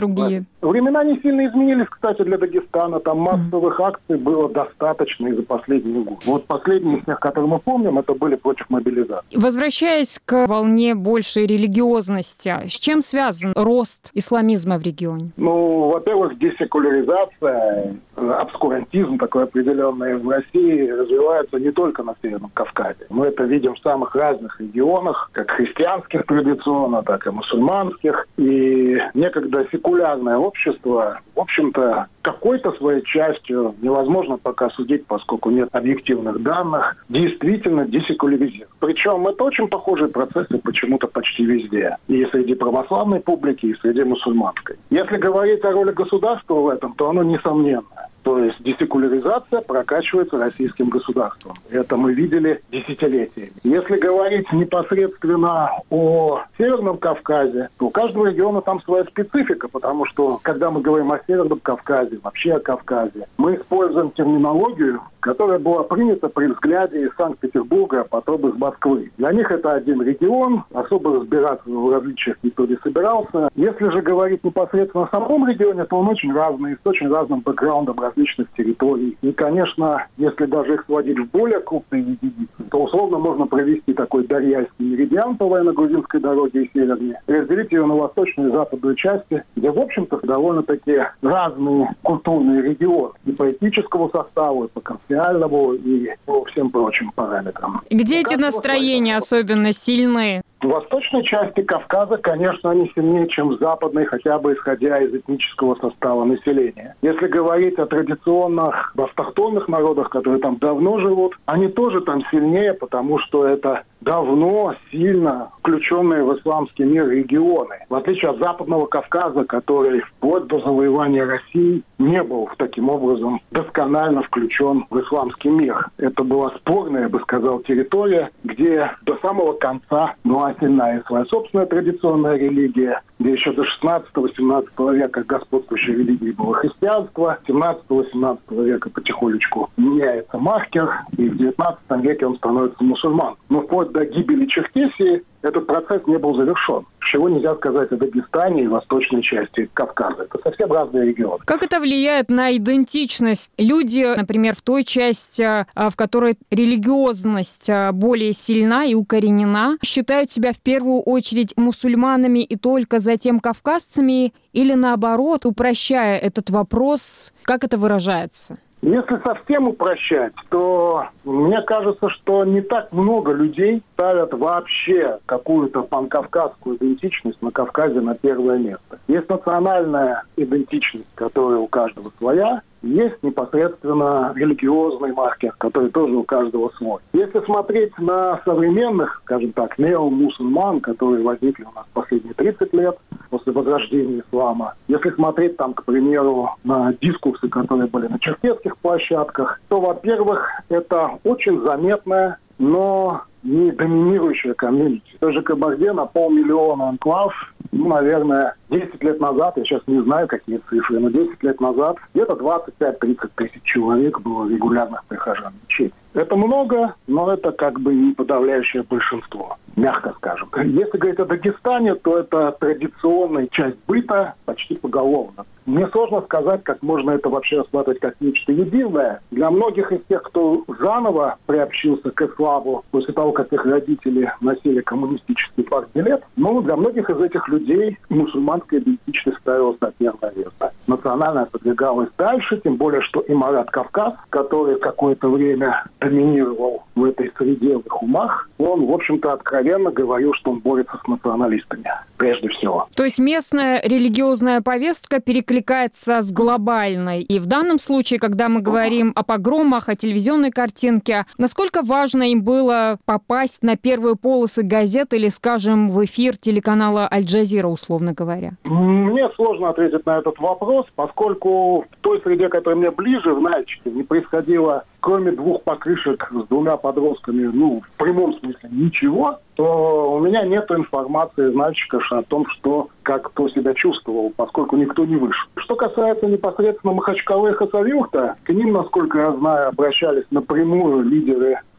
S10: другие.
S11: Времена не сильно изменились, кстати, для Дагестана. Там массовых mm. акций было достаточно и за последние годы. Вот последние из них, которые мы помним, это были против мобилизации.
S10: Возвращаясь к волне большей религиозности, с чем связан рост исламизма в регионе?
S11: Ну, во-первых, десекуляризация, обскурантизм такой определенный в России развивается не только на Северном Кавказе. Мы это видим в самых разных регионах, как христианских традиционно, так и мусульманских. И некогда секулярное общество, в общем-то, какой-то своей частью, невозможно пока судить, поскольку нет объективных данных, действительно десекуляризирует. Причем это очень похожие процессы почему-то почти везде. И среди православной публики, и среди мусульманской. Если говорить о роли государства в этом, то оно несомненно. То есть десекуляризация прокачивается российским государством. Это мы видели десятилетиями. Если говорить непосредственно о Северном Кавказе, то у каждого региона там своя специфика, потому что, когда мы говорим о Северном Кавказе, вообще о Кавказе, мы используем терминологию, которая была принята при взгляде из Санкт-Петербурга, а потом из Москвы. Для них это один регион, особо разбираться в различиях никто не собирался. Если же говорить непосредственно о самом регионе, то он очень разный, с очень разным бэкграундом различных территорий. И, конечно, если даже их сводить в более крупные единицы, то условно можно провести такой Дарьяйский меридиан по военно-грузинской дороге и севернее, разделить ее на восточную и западную части, где, в общем-то, довольно-таки разные культурные регионы. И по этническому составу, и по конфессиональному, и по всем прочим параметрам.
S10: Где эти настроения особенно сильны?
S11: В восточной части Кавказа, конечно, они сильнее, чем в западной, хотя бы исходя из этнического состава населения. Если говорить о традиционных автохтонных народах, которые там давно живут, они тоже там сильнее, потому что это давно сильно включенные в исламский мир регионы. В отличие от Западного Кавказа, который вплоть до завоевания России не был таким образом досконально включен в исламский мир. Это была спорная, я бы сказал, территория, где до самого конца была сильная и своя собственная традиционная религия, где еще до шестнадцатого-семнадцатого века господствующей религией было христианство, семнадцатого-семнадцатого века потихонечку меняется маркер, и в девятнадцатом веке он становится мусульман. Но вплоть до гибели Черкесии этот процесс не был завершен. Чего нельзя сказать о Дагестане и восточной части Кавказа. Это совсем разные регионы.
S10: Как это влияет на идентичность? Люди, например, в той части, в которой религиозность более сильна и укоренена, считают себя в первую очередь мусульманами и только затем кавказцами, или наоборот, упрощая этот вопрос, как это выражается?
S11: Если совсем упрощать, то мне кажется, что не так много людей ставят вообще какую-то панкавказскую идентичность на Кавказе на первое место. Есть национальная идентичность, которая у каждого своя. Есть непосредственно религиозный маркер, который тоже у каждого свой. Если смотреть на современных, скажем так, неомусульман, которые возникли у нас последние тридцать лет после возрождения ислама, если смотреть там, к примеру, на дискурсы, которые были на черкесских площадках, то, во-первых, это очень заметная, но не доминирующая комьюнити. В той же Кабарде на полмиллиона анклав, ну, наверное, десять лет назад, я сейчас не знаю, какие цифры, но десять лет назад где-то двадцать пять - тридцать тысяч человек было регулярных прихожан мечети. Это много, но это как бы не подавляющее большинство, мягко скажем. Если говорить о Дагестане, то это традиционная часть быта почти поголовно. Мне сложно сказать, как можно это вообще рассматривать как нечто единое. Для многих из тех, кто заново приобщился к исламу после того, как их родители носили коммунистический партбилет, ну, для многих из этих людей мусульманская идентичность ставилась на первое место. Национальная продвигалась дальше, тем более, что Имарат Кавказ, который какое-то время доминировал в этой среде, в их умах, он, в общем-то, откровенно говорил, что он борется с националистами, прежде всего.
S10: То есть местная религиозная повестка перекликается с глобальной. И в данном случае, когда мы говорим о погромах, о телевизионной картинке, насколько важно им было попасть на первые полосы газет или, скажем, в эфир телеканала «Аль-Джазира», условно говоря?
S11: Мне сложно ответить на этот вопрос, поскольку в той среде, которая мне ближе, в Нальчике, не происходило, кроме двух покрышек с двумя подростками, ну, в прямом смысле ничего, то у меня нет информации из Нальчика о том, что, как кто себя чувствовал, поскольку никто не вышел. Что касается непосредственно Махачкалы и Хасавюрта, к ним, насколько я знаю, обращались напрямую лидеры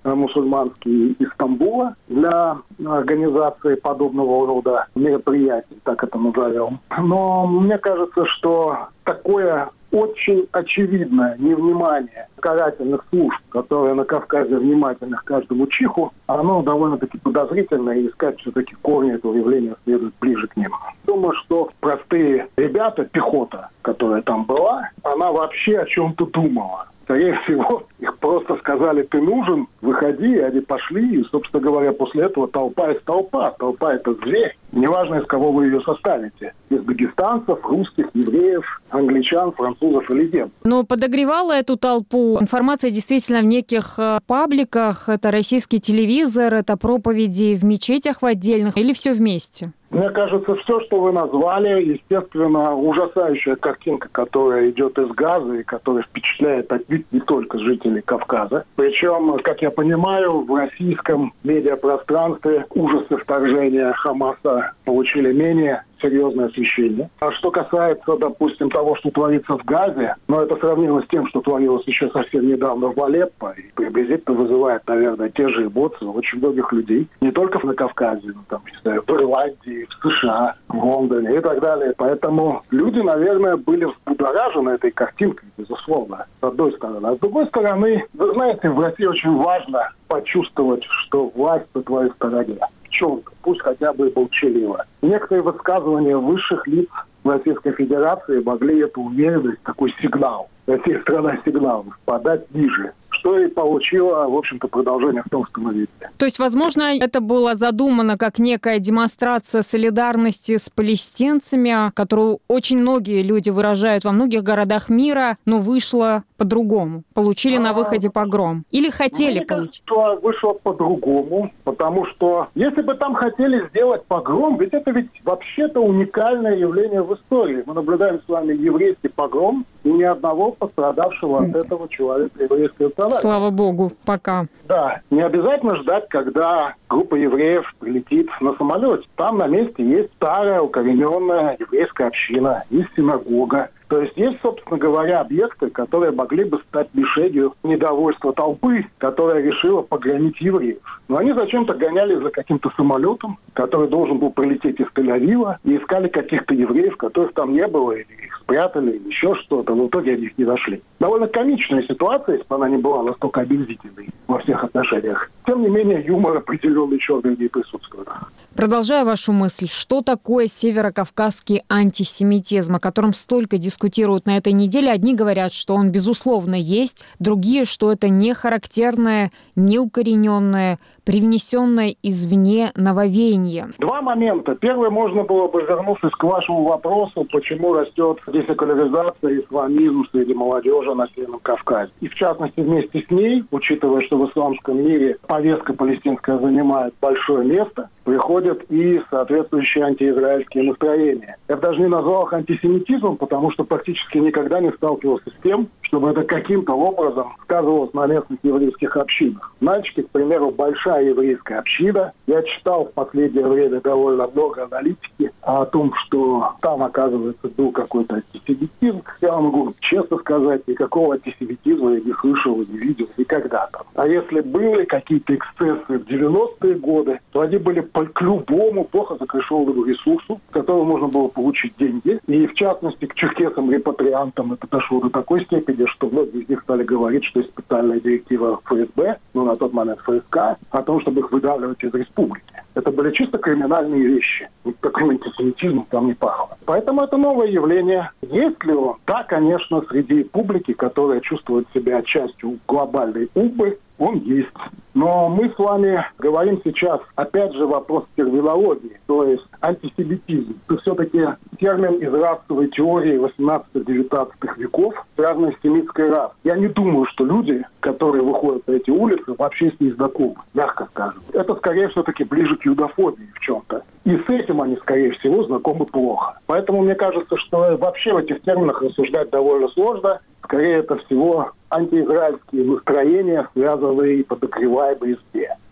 S11: мусульманский из Стамбула для организации подобного рода мероприятий, так это назовем. Но мне кажется, что такое очень очевидное невнимание карательных служб, которые на Кавказе внимательны к каждому чиху, оно довольно-таки подозрительное, и искать все-таки корни этого явления следует ближе к ним. Думаю, что простые ребята, пехота, которая там была, она вообще о чем-то думала. Скорее всего, их просто сказали: ты нужен, выходи, и они пошли. И, собственно говоря, после этого толпа из толпа. Толпа – это зверь. Неважно, из кого вы ее составите. Из дагестанцев, русских, евреев, англичан, французов или немцев.
S10: Но подогревала эту толпу информация действительно в неких пабликах. Это российский телевизор, это проповеди в мечетях в отдельных, или все вместе?
S11: Мне кажется, все, что вы назвали, естественно, ужасающая картинка, которая идет из Газа и которая впечатляет отнюдь не только жителей Кавказа. Причем, как я понимаю, в российском медиапространстве ужасы вторжения Хамаса получили менее серьезное освещение. А что касается, допустим, того, что творится в Газе, но это сравнимо с тем, что творилось еще совсем недавно в Алеппо, и приблизительно вызывает, наверное, те же эмоции у очень многих людей, не только на Кавказе, но там, не знаю, в Ирландии, в США, в Лондоне и так далее. Поэтому люди, наверное, были взбудоражены этой картинкой, безусловно, с одной стороны. А с другой стороны, вы знаете, в России очень важно почувствовать, что власть на твоей стороне. Чем-то, пусть хотя бы и молчаливо. Некоторые высказывания высших лиц Российской Федерации могли эту уверенность, такой сигнал, Россия страна сигналов, подать ниже. Что и получило, в общем-то, продолжение в том, что мы видели.
S10: То есть, возможно, это было задумано как некая демонстрация солидарности с палестинцами, которую очень многие люди выражают во многих городах мира, но вышло по-другому. Получили а, на выходе погром. Или хотели
S11: мне
S10: получить?
S11: Кажется, вышло по-другому, потому что если бы там хотели сделать погром, ведь это ведь вообще-то уникальное явление в истории. Мы наблюдаем с вами еврейский погром, и ни одного пострадавшего от этого человека еврейской национальности.
S10: Слава богу, пока.
S11: Да, не обязательно ждать, когда группа евреев прилетит на самолете. Там на месте есть старая укорененная еврейская община, есть синагога. То есть есть, собственно говоря, объекты, которые могли бы стать мишенью недовольства толпы, которая решила погромить евреев. Но они зачем-то гонялись за каким-то самолетом, который должен был прилететь из Тель-Авива, и искали каких-то евреев, которых там не было, или их спрятали, или еще что-то. Но в итоге они их не нашли. Довольно комичная ситуация, если бы она не была настолько омерзительной во всех отношениях. Тем не менее, юмор определенный черный в ней присутствует.
S10: Продолжаю вашу мысль. Что такое северокавказский антисемитизм, о котором столько дискутируют на этой неделе? Одни говорят, что он, безусловно, есть, другие, что это не характерное, не укорененное, привнесенное извне нововеяние.
S11: Два момента. Первый, можно было бы вернуться к вашему вопросу, почему растет десекуляризация и исламизм среди молодежи на Северном Кавказе. И, в частности, вместе с ней, учитывая, что в исламском мире повестка палестинская занимает большое место, приходят и соответствующие антиизраильские настроения. Я бы даже не назвал их антисемитизмом, потому что практически никогда не сталкивался с тем, чтобы это каким-то образом сказывалось на местных еврейских общинах. В Нальчике, к примеру, большая еврейская община. Я читал в последнее время довольно много аналитики о том, что там, оказывается, был какой-то антисемитизм. Я вам могу честно сказать, никакого антисемитизма я не слышал и не видел никогда там. А если были какие-то эксцессы в девяностые годы, то они были к любому плохо закрешенному ресурсу, с которого можно было получить деньги. И, в частности, к черкесам-репатриантам это дошло до такой степени, что многие из них стали говорить, что есть специальная директива эф эс бэ, ну, на тот момент эф эс ка, о том, чтобы их выдавливать из республики. Это были чисто криминальные вещи. Никаким антисемитизмом там не пахло. Поэтому это новое явление. Есть ли он? Да, конечно, среди публики, которая чувствует себя частью глобальной умбы, он есть. Но мы с вами говорим сейчас, опять же, вопрос терминологии, то есть антисемитизм. Это все-таки термин из расовой теории восемнадцатых-девятнадцатых веков, связанный с семитской расой. Я не думаю, что люди, которые выходят на эти улицы, вообще с ней знакомы, мягко скажем. Это, скорее, все-таки ближе к юдофобии в чем-то. И с этим они, скорее всего, знакомы плохо. Поэтому мне кажется, что вообще в этих терминах рассуждать довольно сложно. Скорее, это всего антиизраильские настроения, связанные и подогреваемые извне.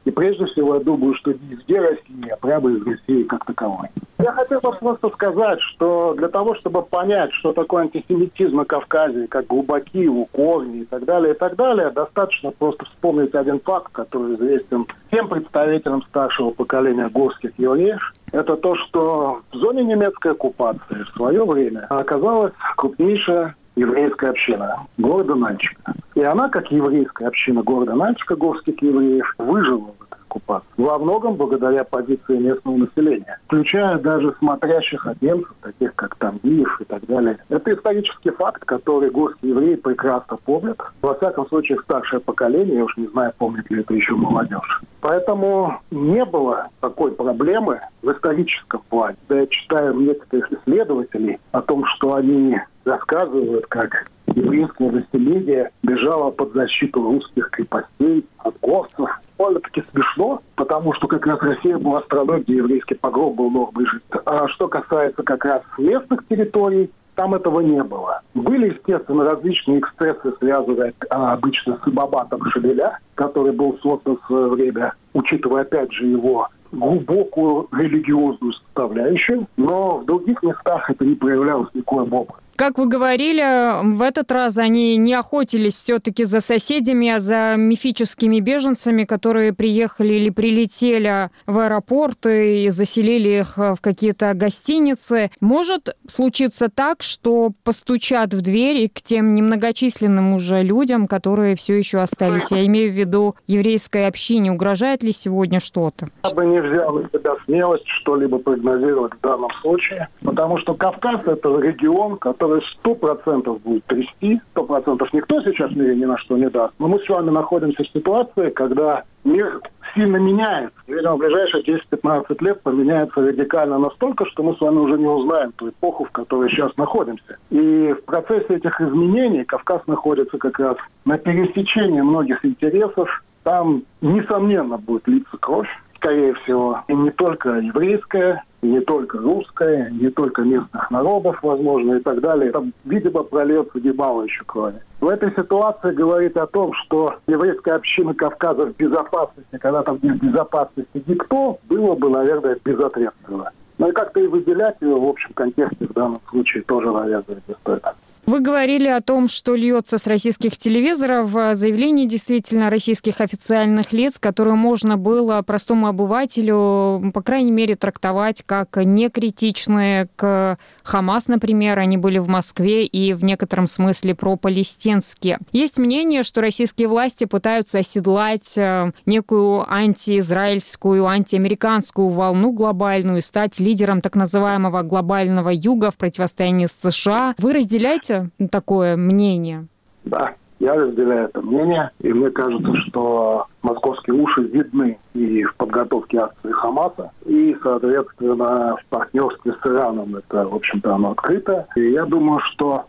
S11: И прежде всего, я думаю, что не везде России, а прямо из России как таковой. Я хотел бы просто сказать, что для того, чтобы понять, что такое антисемитизм на Кавказе, как глубокие его корни и так далее, и так далее, достаточно просто вспомнить один факт, который известен всем представителям старшего поколения горских евреев. Это то, что в зоне немецкой оккупации в свое время оказалась крупнейшая еврейская община города Нальчика. И она, как еврейская община города Нальчика, горских евреев, выжила в этой оккупации. Во многом благодаря позиции местного населения, включая даже смотрящих от немцев, таких как Тамбиев и так далее. Это исторический факт, который горские евреи прекрасно помнят. Во всяком случае, старшее поколение, я уж не знаю, помнит ли это еще молодежь. Поэтому не было такой проблемы в историческом плане. Да, я читаю некоторых исследователей о том, что они рассказывают, как еврейское население бежало под защиту русских крепостей от горцев. Довольно-таки смешно, потому что как раз Россия была страной, где еврейский погром был нормой жизни. А что касается как раз местных территорий, там этого не было. Были, естественно, различные эксцессы, связанные а, обычно с Ибабатом Шевеля, который был создан в свое время, учитывая, опять же, его глубокую религиозную составляющую, но в других местах это не проявлялось никоим образом.
S10: Как вы говорили, в этот раз они не охотились все-таки за соседями, а за мифическими беженцами, которые приехали или прилетели в аэропорт и заселили их в какие-то гостиницы. Может случиться так, что постучат в дверь и к тем немногочисленным уже людям, которые все еще остались? Я имею в виду еврейской общине. Угрожает ли сегодня что-то?
S11: Я бы не взял на себя смелость что-либо прогнозировать в данном случае, потому что Кавказ – это регион, который сто процентов будет трясти, сто процентов никто сейчас в мире ни на что не даст. Но мы с вами находимся в ситуации, когда мир сильно меняется. Видимо, в ближайшие десять-пятнадцать лет поменяется радикально настолько, что мы с вами уже не узнаем ту эпоху, в которой сейчас находимся. И в процессе этих изменений Кавказ находится как раз на пересечении многих интересов. Там, несомненно, будет литься кровь, скорее всего, и не только еврейская, и не только русская, и не только местных народов, возможно, и так далее. Там, видимо, прольется немало еще крови. В этой ситуации говорит о том, что еврейская община Кавказа в безопасности, когда там нет безопасности никто, было бы, наверное, безответственно. Ну и как-то и выделять ее в общем контексте в данном случае тоже, наверное, не стоит.
S10: Вы говорили о том, что льется с российских телевизоров заявление действительно российских официальных лиц, которые можно было простому обывателю, по крайней мере, трактовать как некритичные к Хамас, например. Они были в Москве и в некотором смысле пропалестинские. Есть мнение, что российские власти пытаются оседлать некую антиизраильскую, антиамериканскую волну глобальную и стать лидером так называемого глобального юга в противостоянии с США. Вы разделяете такое мнение?
S11: Да, я разделяю это мнение. И мне кажется, что московские уши видны и в подготовке акции Хамаса, и, соответственно, в партнерстве с Ираном. Это, в общем-то, оно открыто. И я думаю, что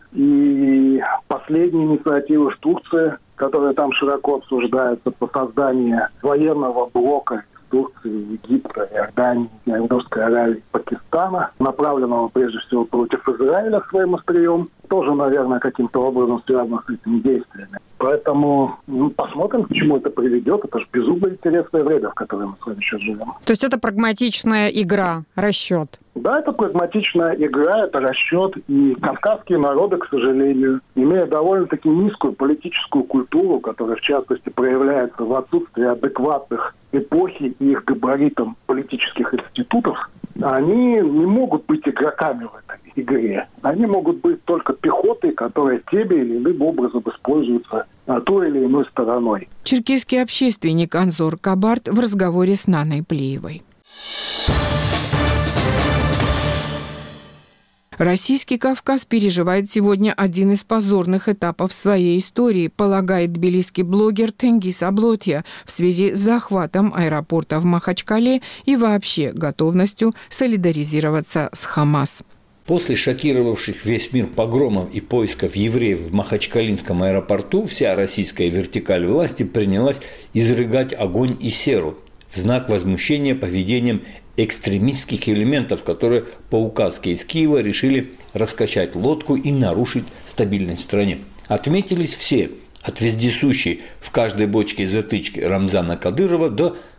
S11: и последние инициативы в Турции, которые там широко обсуждаются по созданию военного блока Турции, Египта, Иордании, Саудовской Аравии, Пакистана, направленного прежде всего против Израиля своим острием, тоже, наверное, каким-то образом связано с этими действиями. Поэтому ну, посмотрим, к чему это приведет. Это же безумно интересное время, в которое мы с вами сейчас живем.
S10: То есть это прагматичная игра, расчет?
S11: Да, это прагматичная игра, это расчет. И кавказские народы, к сожалению, имея довольно-таки низкую политическую культуру, которая, в частности, проявляется в отсутствии адекватных эпохи и их габаритам политических институтов, они не могут быть игроками в этой игре. Они могут быть только пехотой, которая тем или иным образом используется той или иной стороной.
S1: Черкесский общественник Анзор Кабарт в разговоре с Наной Плиевой. Российский Кавказ переживает сегодня один из позорных этапов своей истории, полагает тбилисский блогер Тенгиз Аблотья в связи с захватом аэропорта в Махачкале и вообще готовностью солидаризироваться с Хамас.
S12: После шокировавших весь мир погромов и поисков евреев в Махачкалинском аэропорту вся российская вертикаль власти принялась изрыгать огонь и серу в знак возмущения поведением экстремистских элементов, которые по указке из Киева решили раскачать лодку и нарушить стабильность в стране. Отметились все, от вездесущей в каждой бочке затычки Рамзана Кадырова до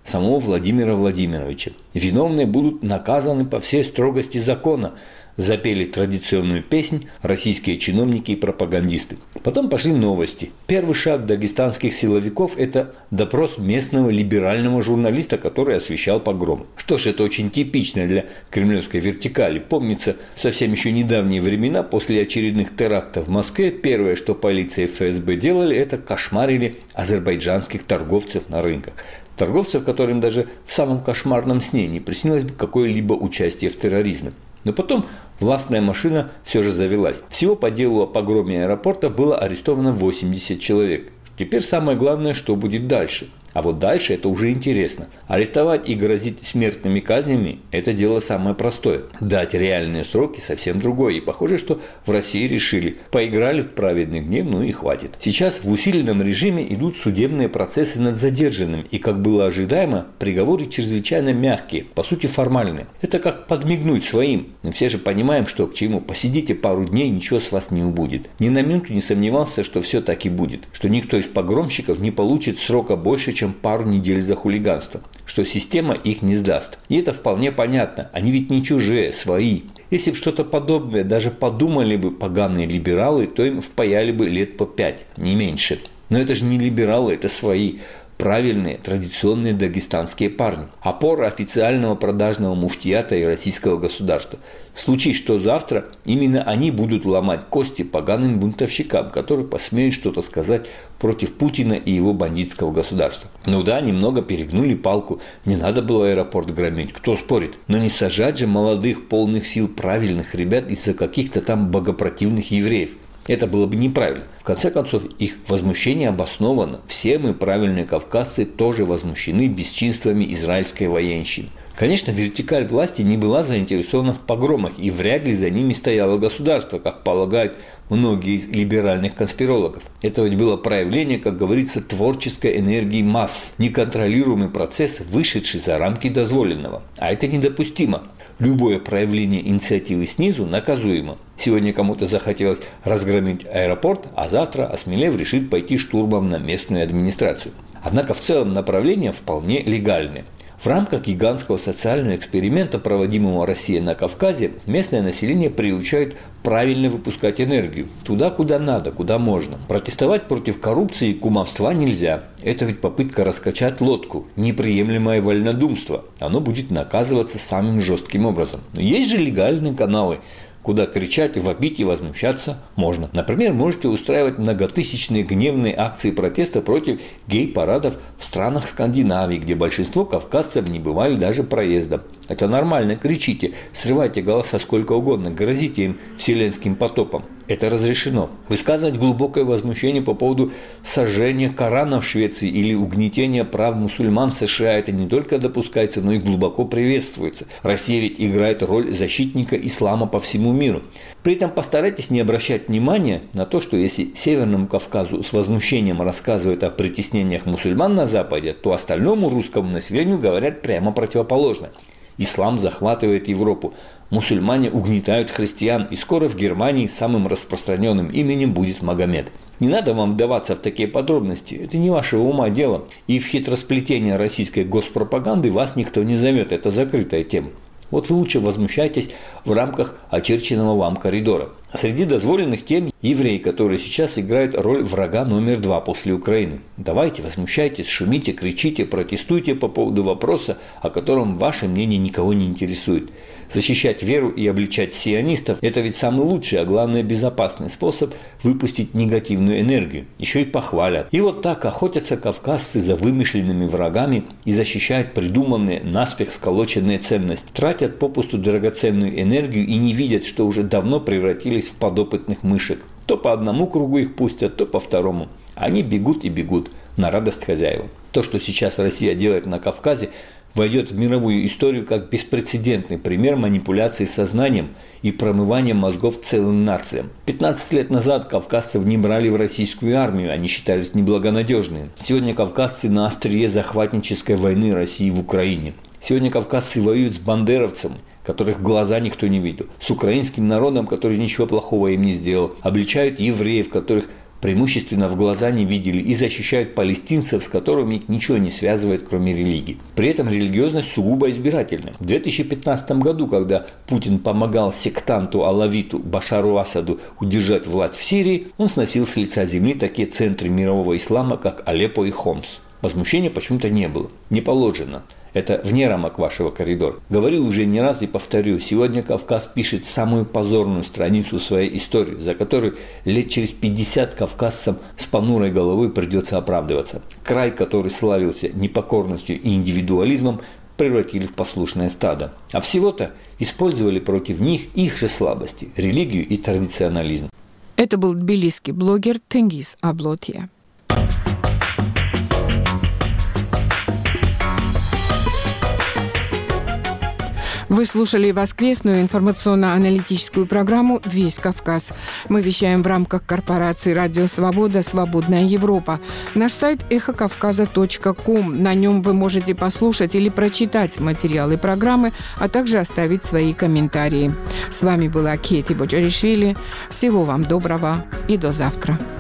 S12: самого Владимира Владимировича. Виновные будут наказаны по всей строгости закона, запели традиционную песнь российские чиновники и пропагандисты. Потом пошли новости. Первый шаг дагестанских силовиков – это допрос местного либерального журналиста, который освещал погром. Что ж, это очень типично для кремлевской вертикали. Помнится, совсем еще недавние времена, после очередных терактов в Москве, первое, что полиция и эф эс бэ делали, это кошмарили азербайджанских торговцев на рынках. Торговцев, которым даже в самом кошмарном сне не приснилось бы какое-либо участие в терроризме. Но потом властная машина все же завелась. Всего по делу о погроме аэропорта было арестовано восемьдесят человек. Теперь самое главное, что будет дальше. А вот дальше это уже интересно. Арестовать и грозить смертными казнями – это дело самое простое. Дать реальные сроки – совсем другое. И похоже, что в России решили. Поиграли в праведный гнев, ну и хватит. Сейчас в усиленном режиме идут судебные процессы над задержанным. И, как было ожидаемо, приговоры чрезвычайно мягкие, по сути формальные. Это как подмигнуть своим. Мы все же понимаем, что к чему. Посидите пару дней, ничего с вас не убудет. Ни на минуту не сомневался, что все так и будет. Что никто из погромщиков не получит срока больше, чем пару недель за хулиганство, что система их не сдаст. И это вполне понятно, они ведь не чужие, свои. Если бы что-то подобное даже подумали бы поганые либералы, то им впаяли бы лет по пять, не меньше. Но это же не либералы, это свои. Правильные, традиционные дагестанские парни. Опора официального продажного муфтията и российского государства. Случись что завтра, именно они будут ломать кости поганым бунтовщикам, которые посмеют что-то сказать против Путина и его бандитского государства. Ну да, немного перегнули палку, не надо было аэропорт громить, кто спорит. Но не сажать же молодых, полных сил, правильных ребят из-за каких-то там богопротивных евреев. Это было бы неправильно. В конце концов, их возмущение обосновано. Все мы, правильные кавказцы, тоже возмущены бесчинствами израильской военщины. Конечно, вертикаль власти не была заинтересована в погромах, и вряд ли за ними стояло государство, как полагают многие из либеральных конспирологов. Это ведь было проявление, как говорится, творческой энергии масс, неконтролируемый процесс, вышедший за рамки дозволенного. А это недопустимо. Любое проявление инициативы снизу наказуемо. Сегодня кому-то захотелось разгромить аэропорт, а завтра, осмелев, решит пойти штурмом на местную администрацию. Однако в целом направления вполне легальные. В рамках гигантского социального эксперимента, проводимого Россией на Кавказе, местное население приучают правильно выпускать энергию. Туда, куда надо, куда можно. Протестовать против коррупции и кумовства нельзя. Это ведь попытка раскачать лодку. Неприемлемое вольнодумство. Оно будет наказываться самым жестким образом. Но есть же легальные каналы, куда кричать, вопить и возмущаться можно. Например, можете устраивать многотысячные гневные акции протеста против гей-парадов в странах Скандинавии, где большинство кавказцев не бывали даже проездом. Это нормально, кричите, срывайте голоса сколько угодно, грозите им вселенским потопом. Это разрешено. Высказывать глубокое возмущение по поводу сожжения Корана в Швеции или угнетения прав мусульман в США – это не только допускается, но и глубоко приветствуется. Россия ведь играет роль защитника ислама по всему миру. При этом постарайтесь не обращать внимания на то, что если Северному Кавказу с возмущением рассказывают о притеснениях мусульман на Западе, то остальному русскому населению говорят прямо противоположно. Ислам захватывает Европу, мусульмане угнетают христиан, и скоро в Германии самым распространенным именем будет Магомед. Не надо вам вдаваться в такие подробности, это не вашего ума дело. И в хитросплетение российской госпропаганды вас никто не зовет, это закрытая тема. Вот вы лучше возмущайтесь в рамках очерченного вам коридора. Среди дозволенных тем евреи, которые сейчас играют роль врага номер два после Украины. Давайте, возмущайтесь, шумите, кричите, протестуйте по поводу вопроса, о котором ваше мнение никого не интересует. Защищать веру и обличать сионистов – это ведь самый лучший, а главное безопасный способ выпустить негативную энергию. Еще и похвалят. И вот так охотятся кавказцы за вымышленными врагами и защищают придуманные, наспех сколоченные ценности. Тратят попусту драгоценную энергию и не видят, что уже давно превратились в подопытных мышек. То по одному кругу их пустят, то по второму. Они бегут и бегут на радость хозяевам. То, что сейчас Россия делает на Кавказе, войдет в мировую историю как беспрецедентный пример манипуляции сознанием и промывания мозгов целым нациям. пятнадцать лет назад кавказцев не брали в российскую армию, они считались неблагонадежными. Сегодня кавказцы на острие захватнической войны России в Украине. Сегодня кавказцы воюют с бандеровцами, которых в глаза никто не видел, с украинским народом, который ничего плохого им не сделал, обличают евреев, которых преимущественно в глаза не видели и защищают палестинцев, с которыми их ничего не связывает, кроме религии. При этом религиозность сугубо избирательная. В две тысячи пятнадцатом году, когда Путин помогал сектанту-алавиту Башару Асаду удержать власть в Сирии, он сносил с лица земли такие центры мирового ислама, как Алеппо и Хомс. Возмущения почему-то не было. Не положено. Это вне рамок вашего коридора. Говорил уже не раз и повторю, сегодня Кавказ пишет самую позорную страницу своей истории, за которой лет через пятьдесят кавказцам с понурой головой придется оправдываться. Край, который славился непокорностью и индивидуализмом, превратили в послушное стадо. А всего-то использовали против них их же слабости – религию и традиционализм.
S1: Это был тбилисский блогер Тенгиз Аблотья. Вы слушали воскресную информационно-аналитическую программу «Весь Кавказ». Мы вещаем в рамках корпорации «Радио Свобода. Свободная Европа». Наш сайт эхо кавказа точка ком. На нем вы можете послушать или прочитать материалы программы, а также оставить свои комментарии. С вами была Кети Боджаришвили. Всего вам доброго и до завтра.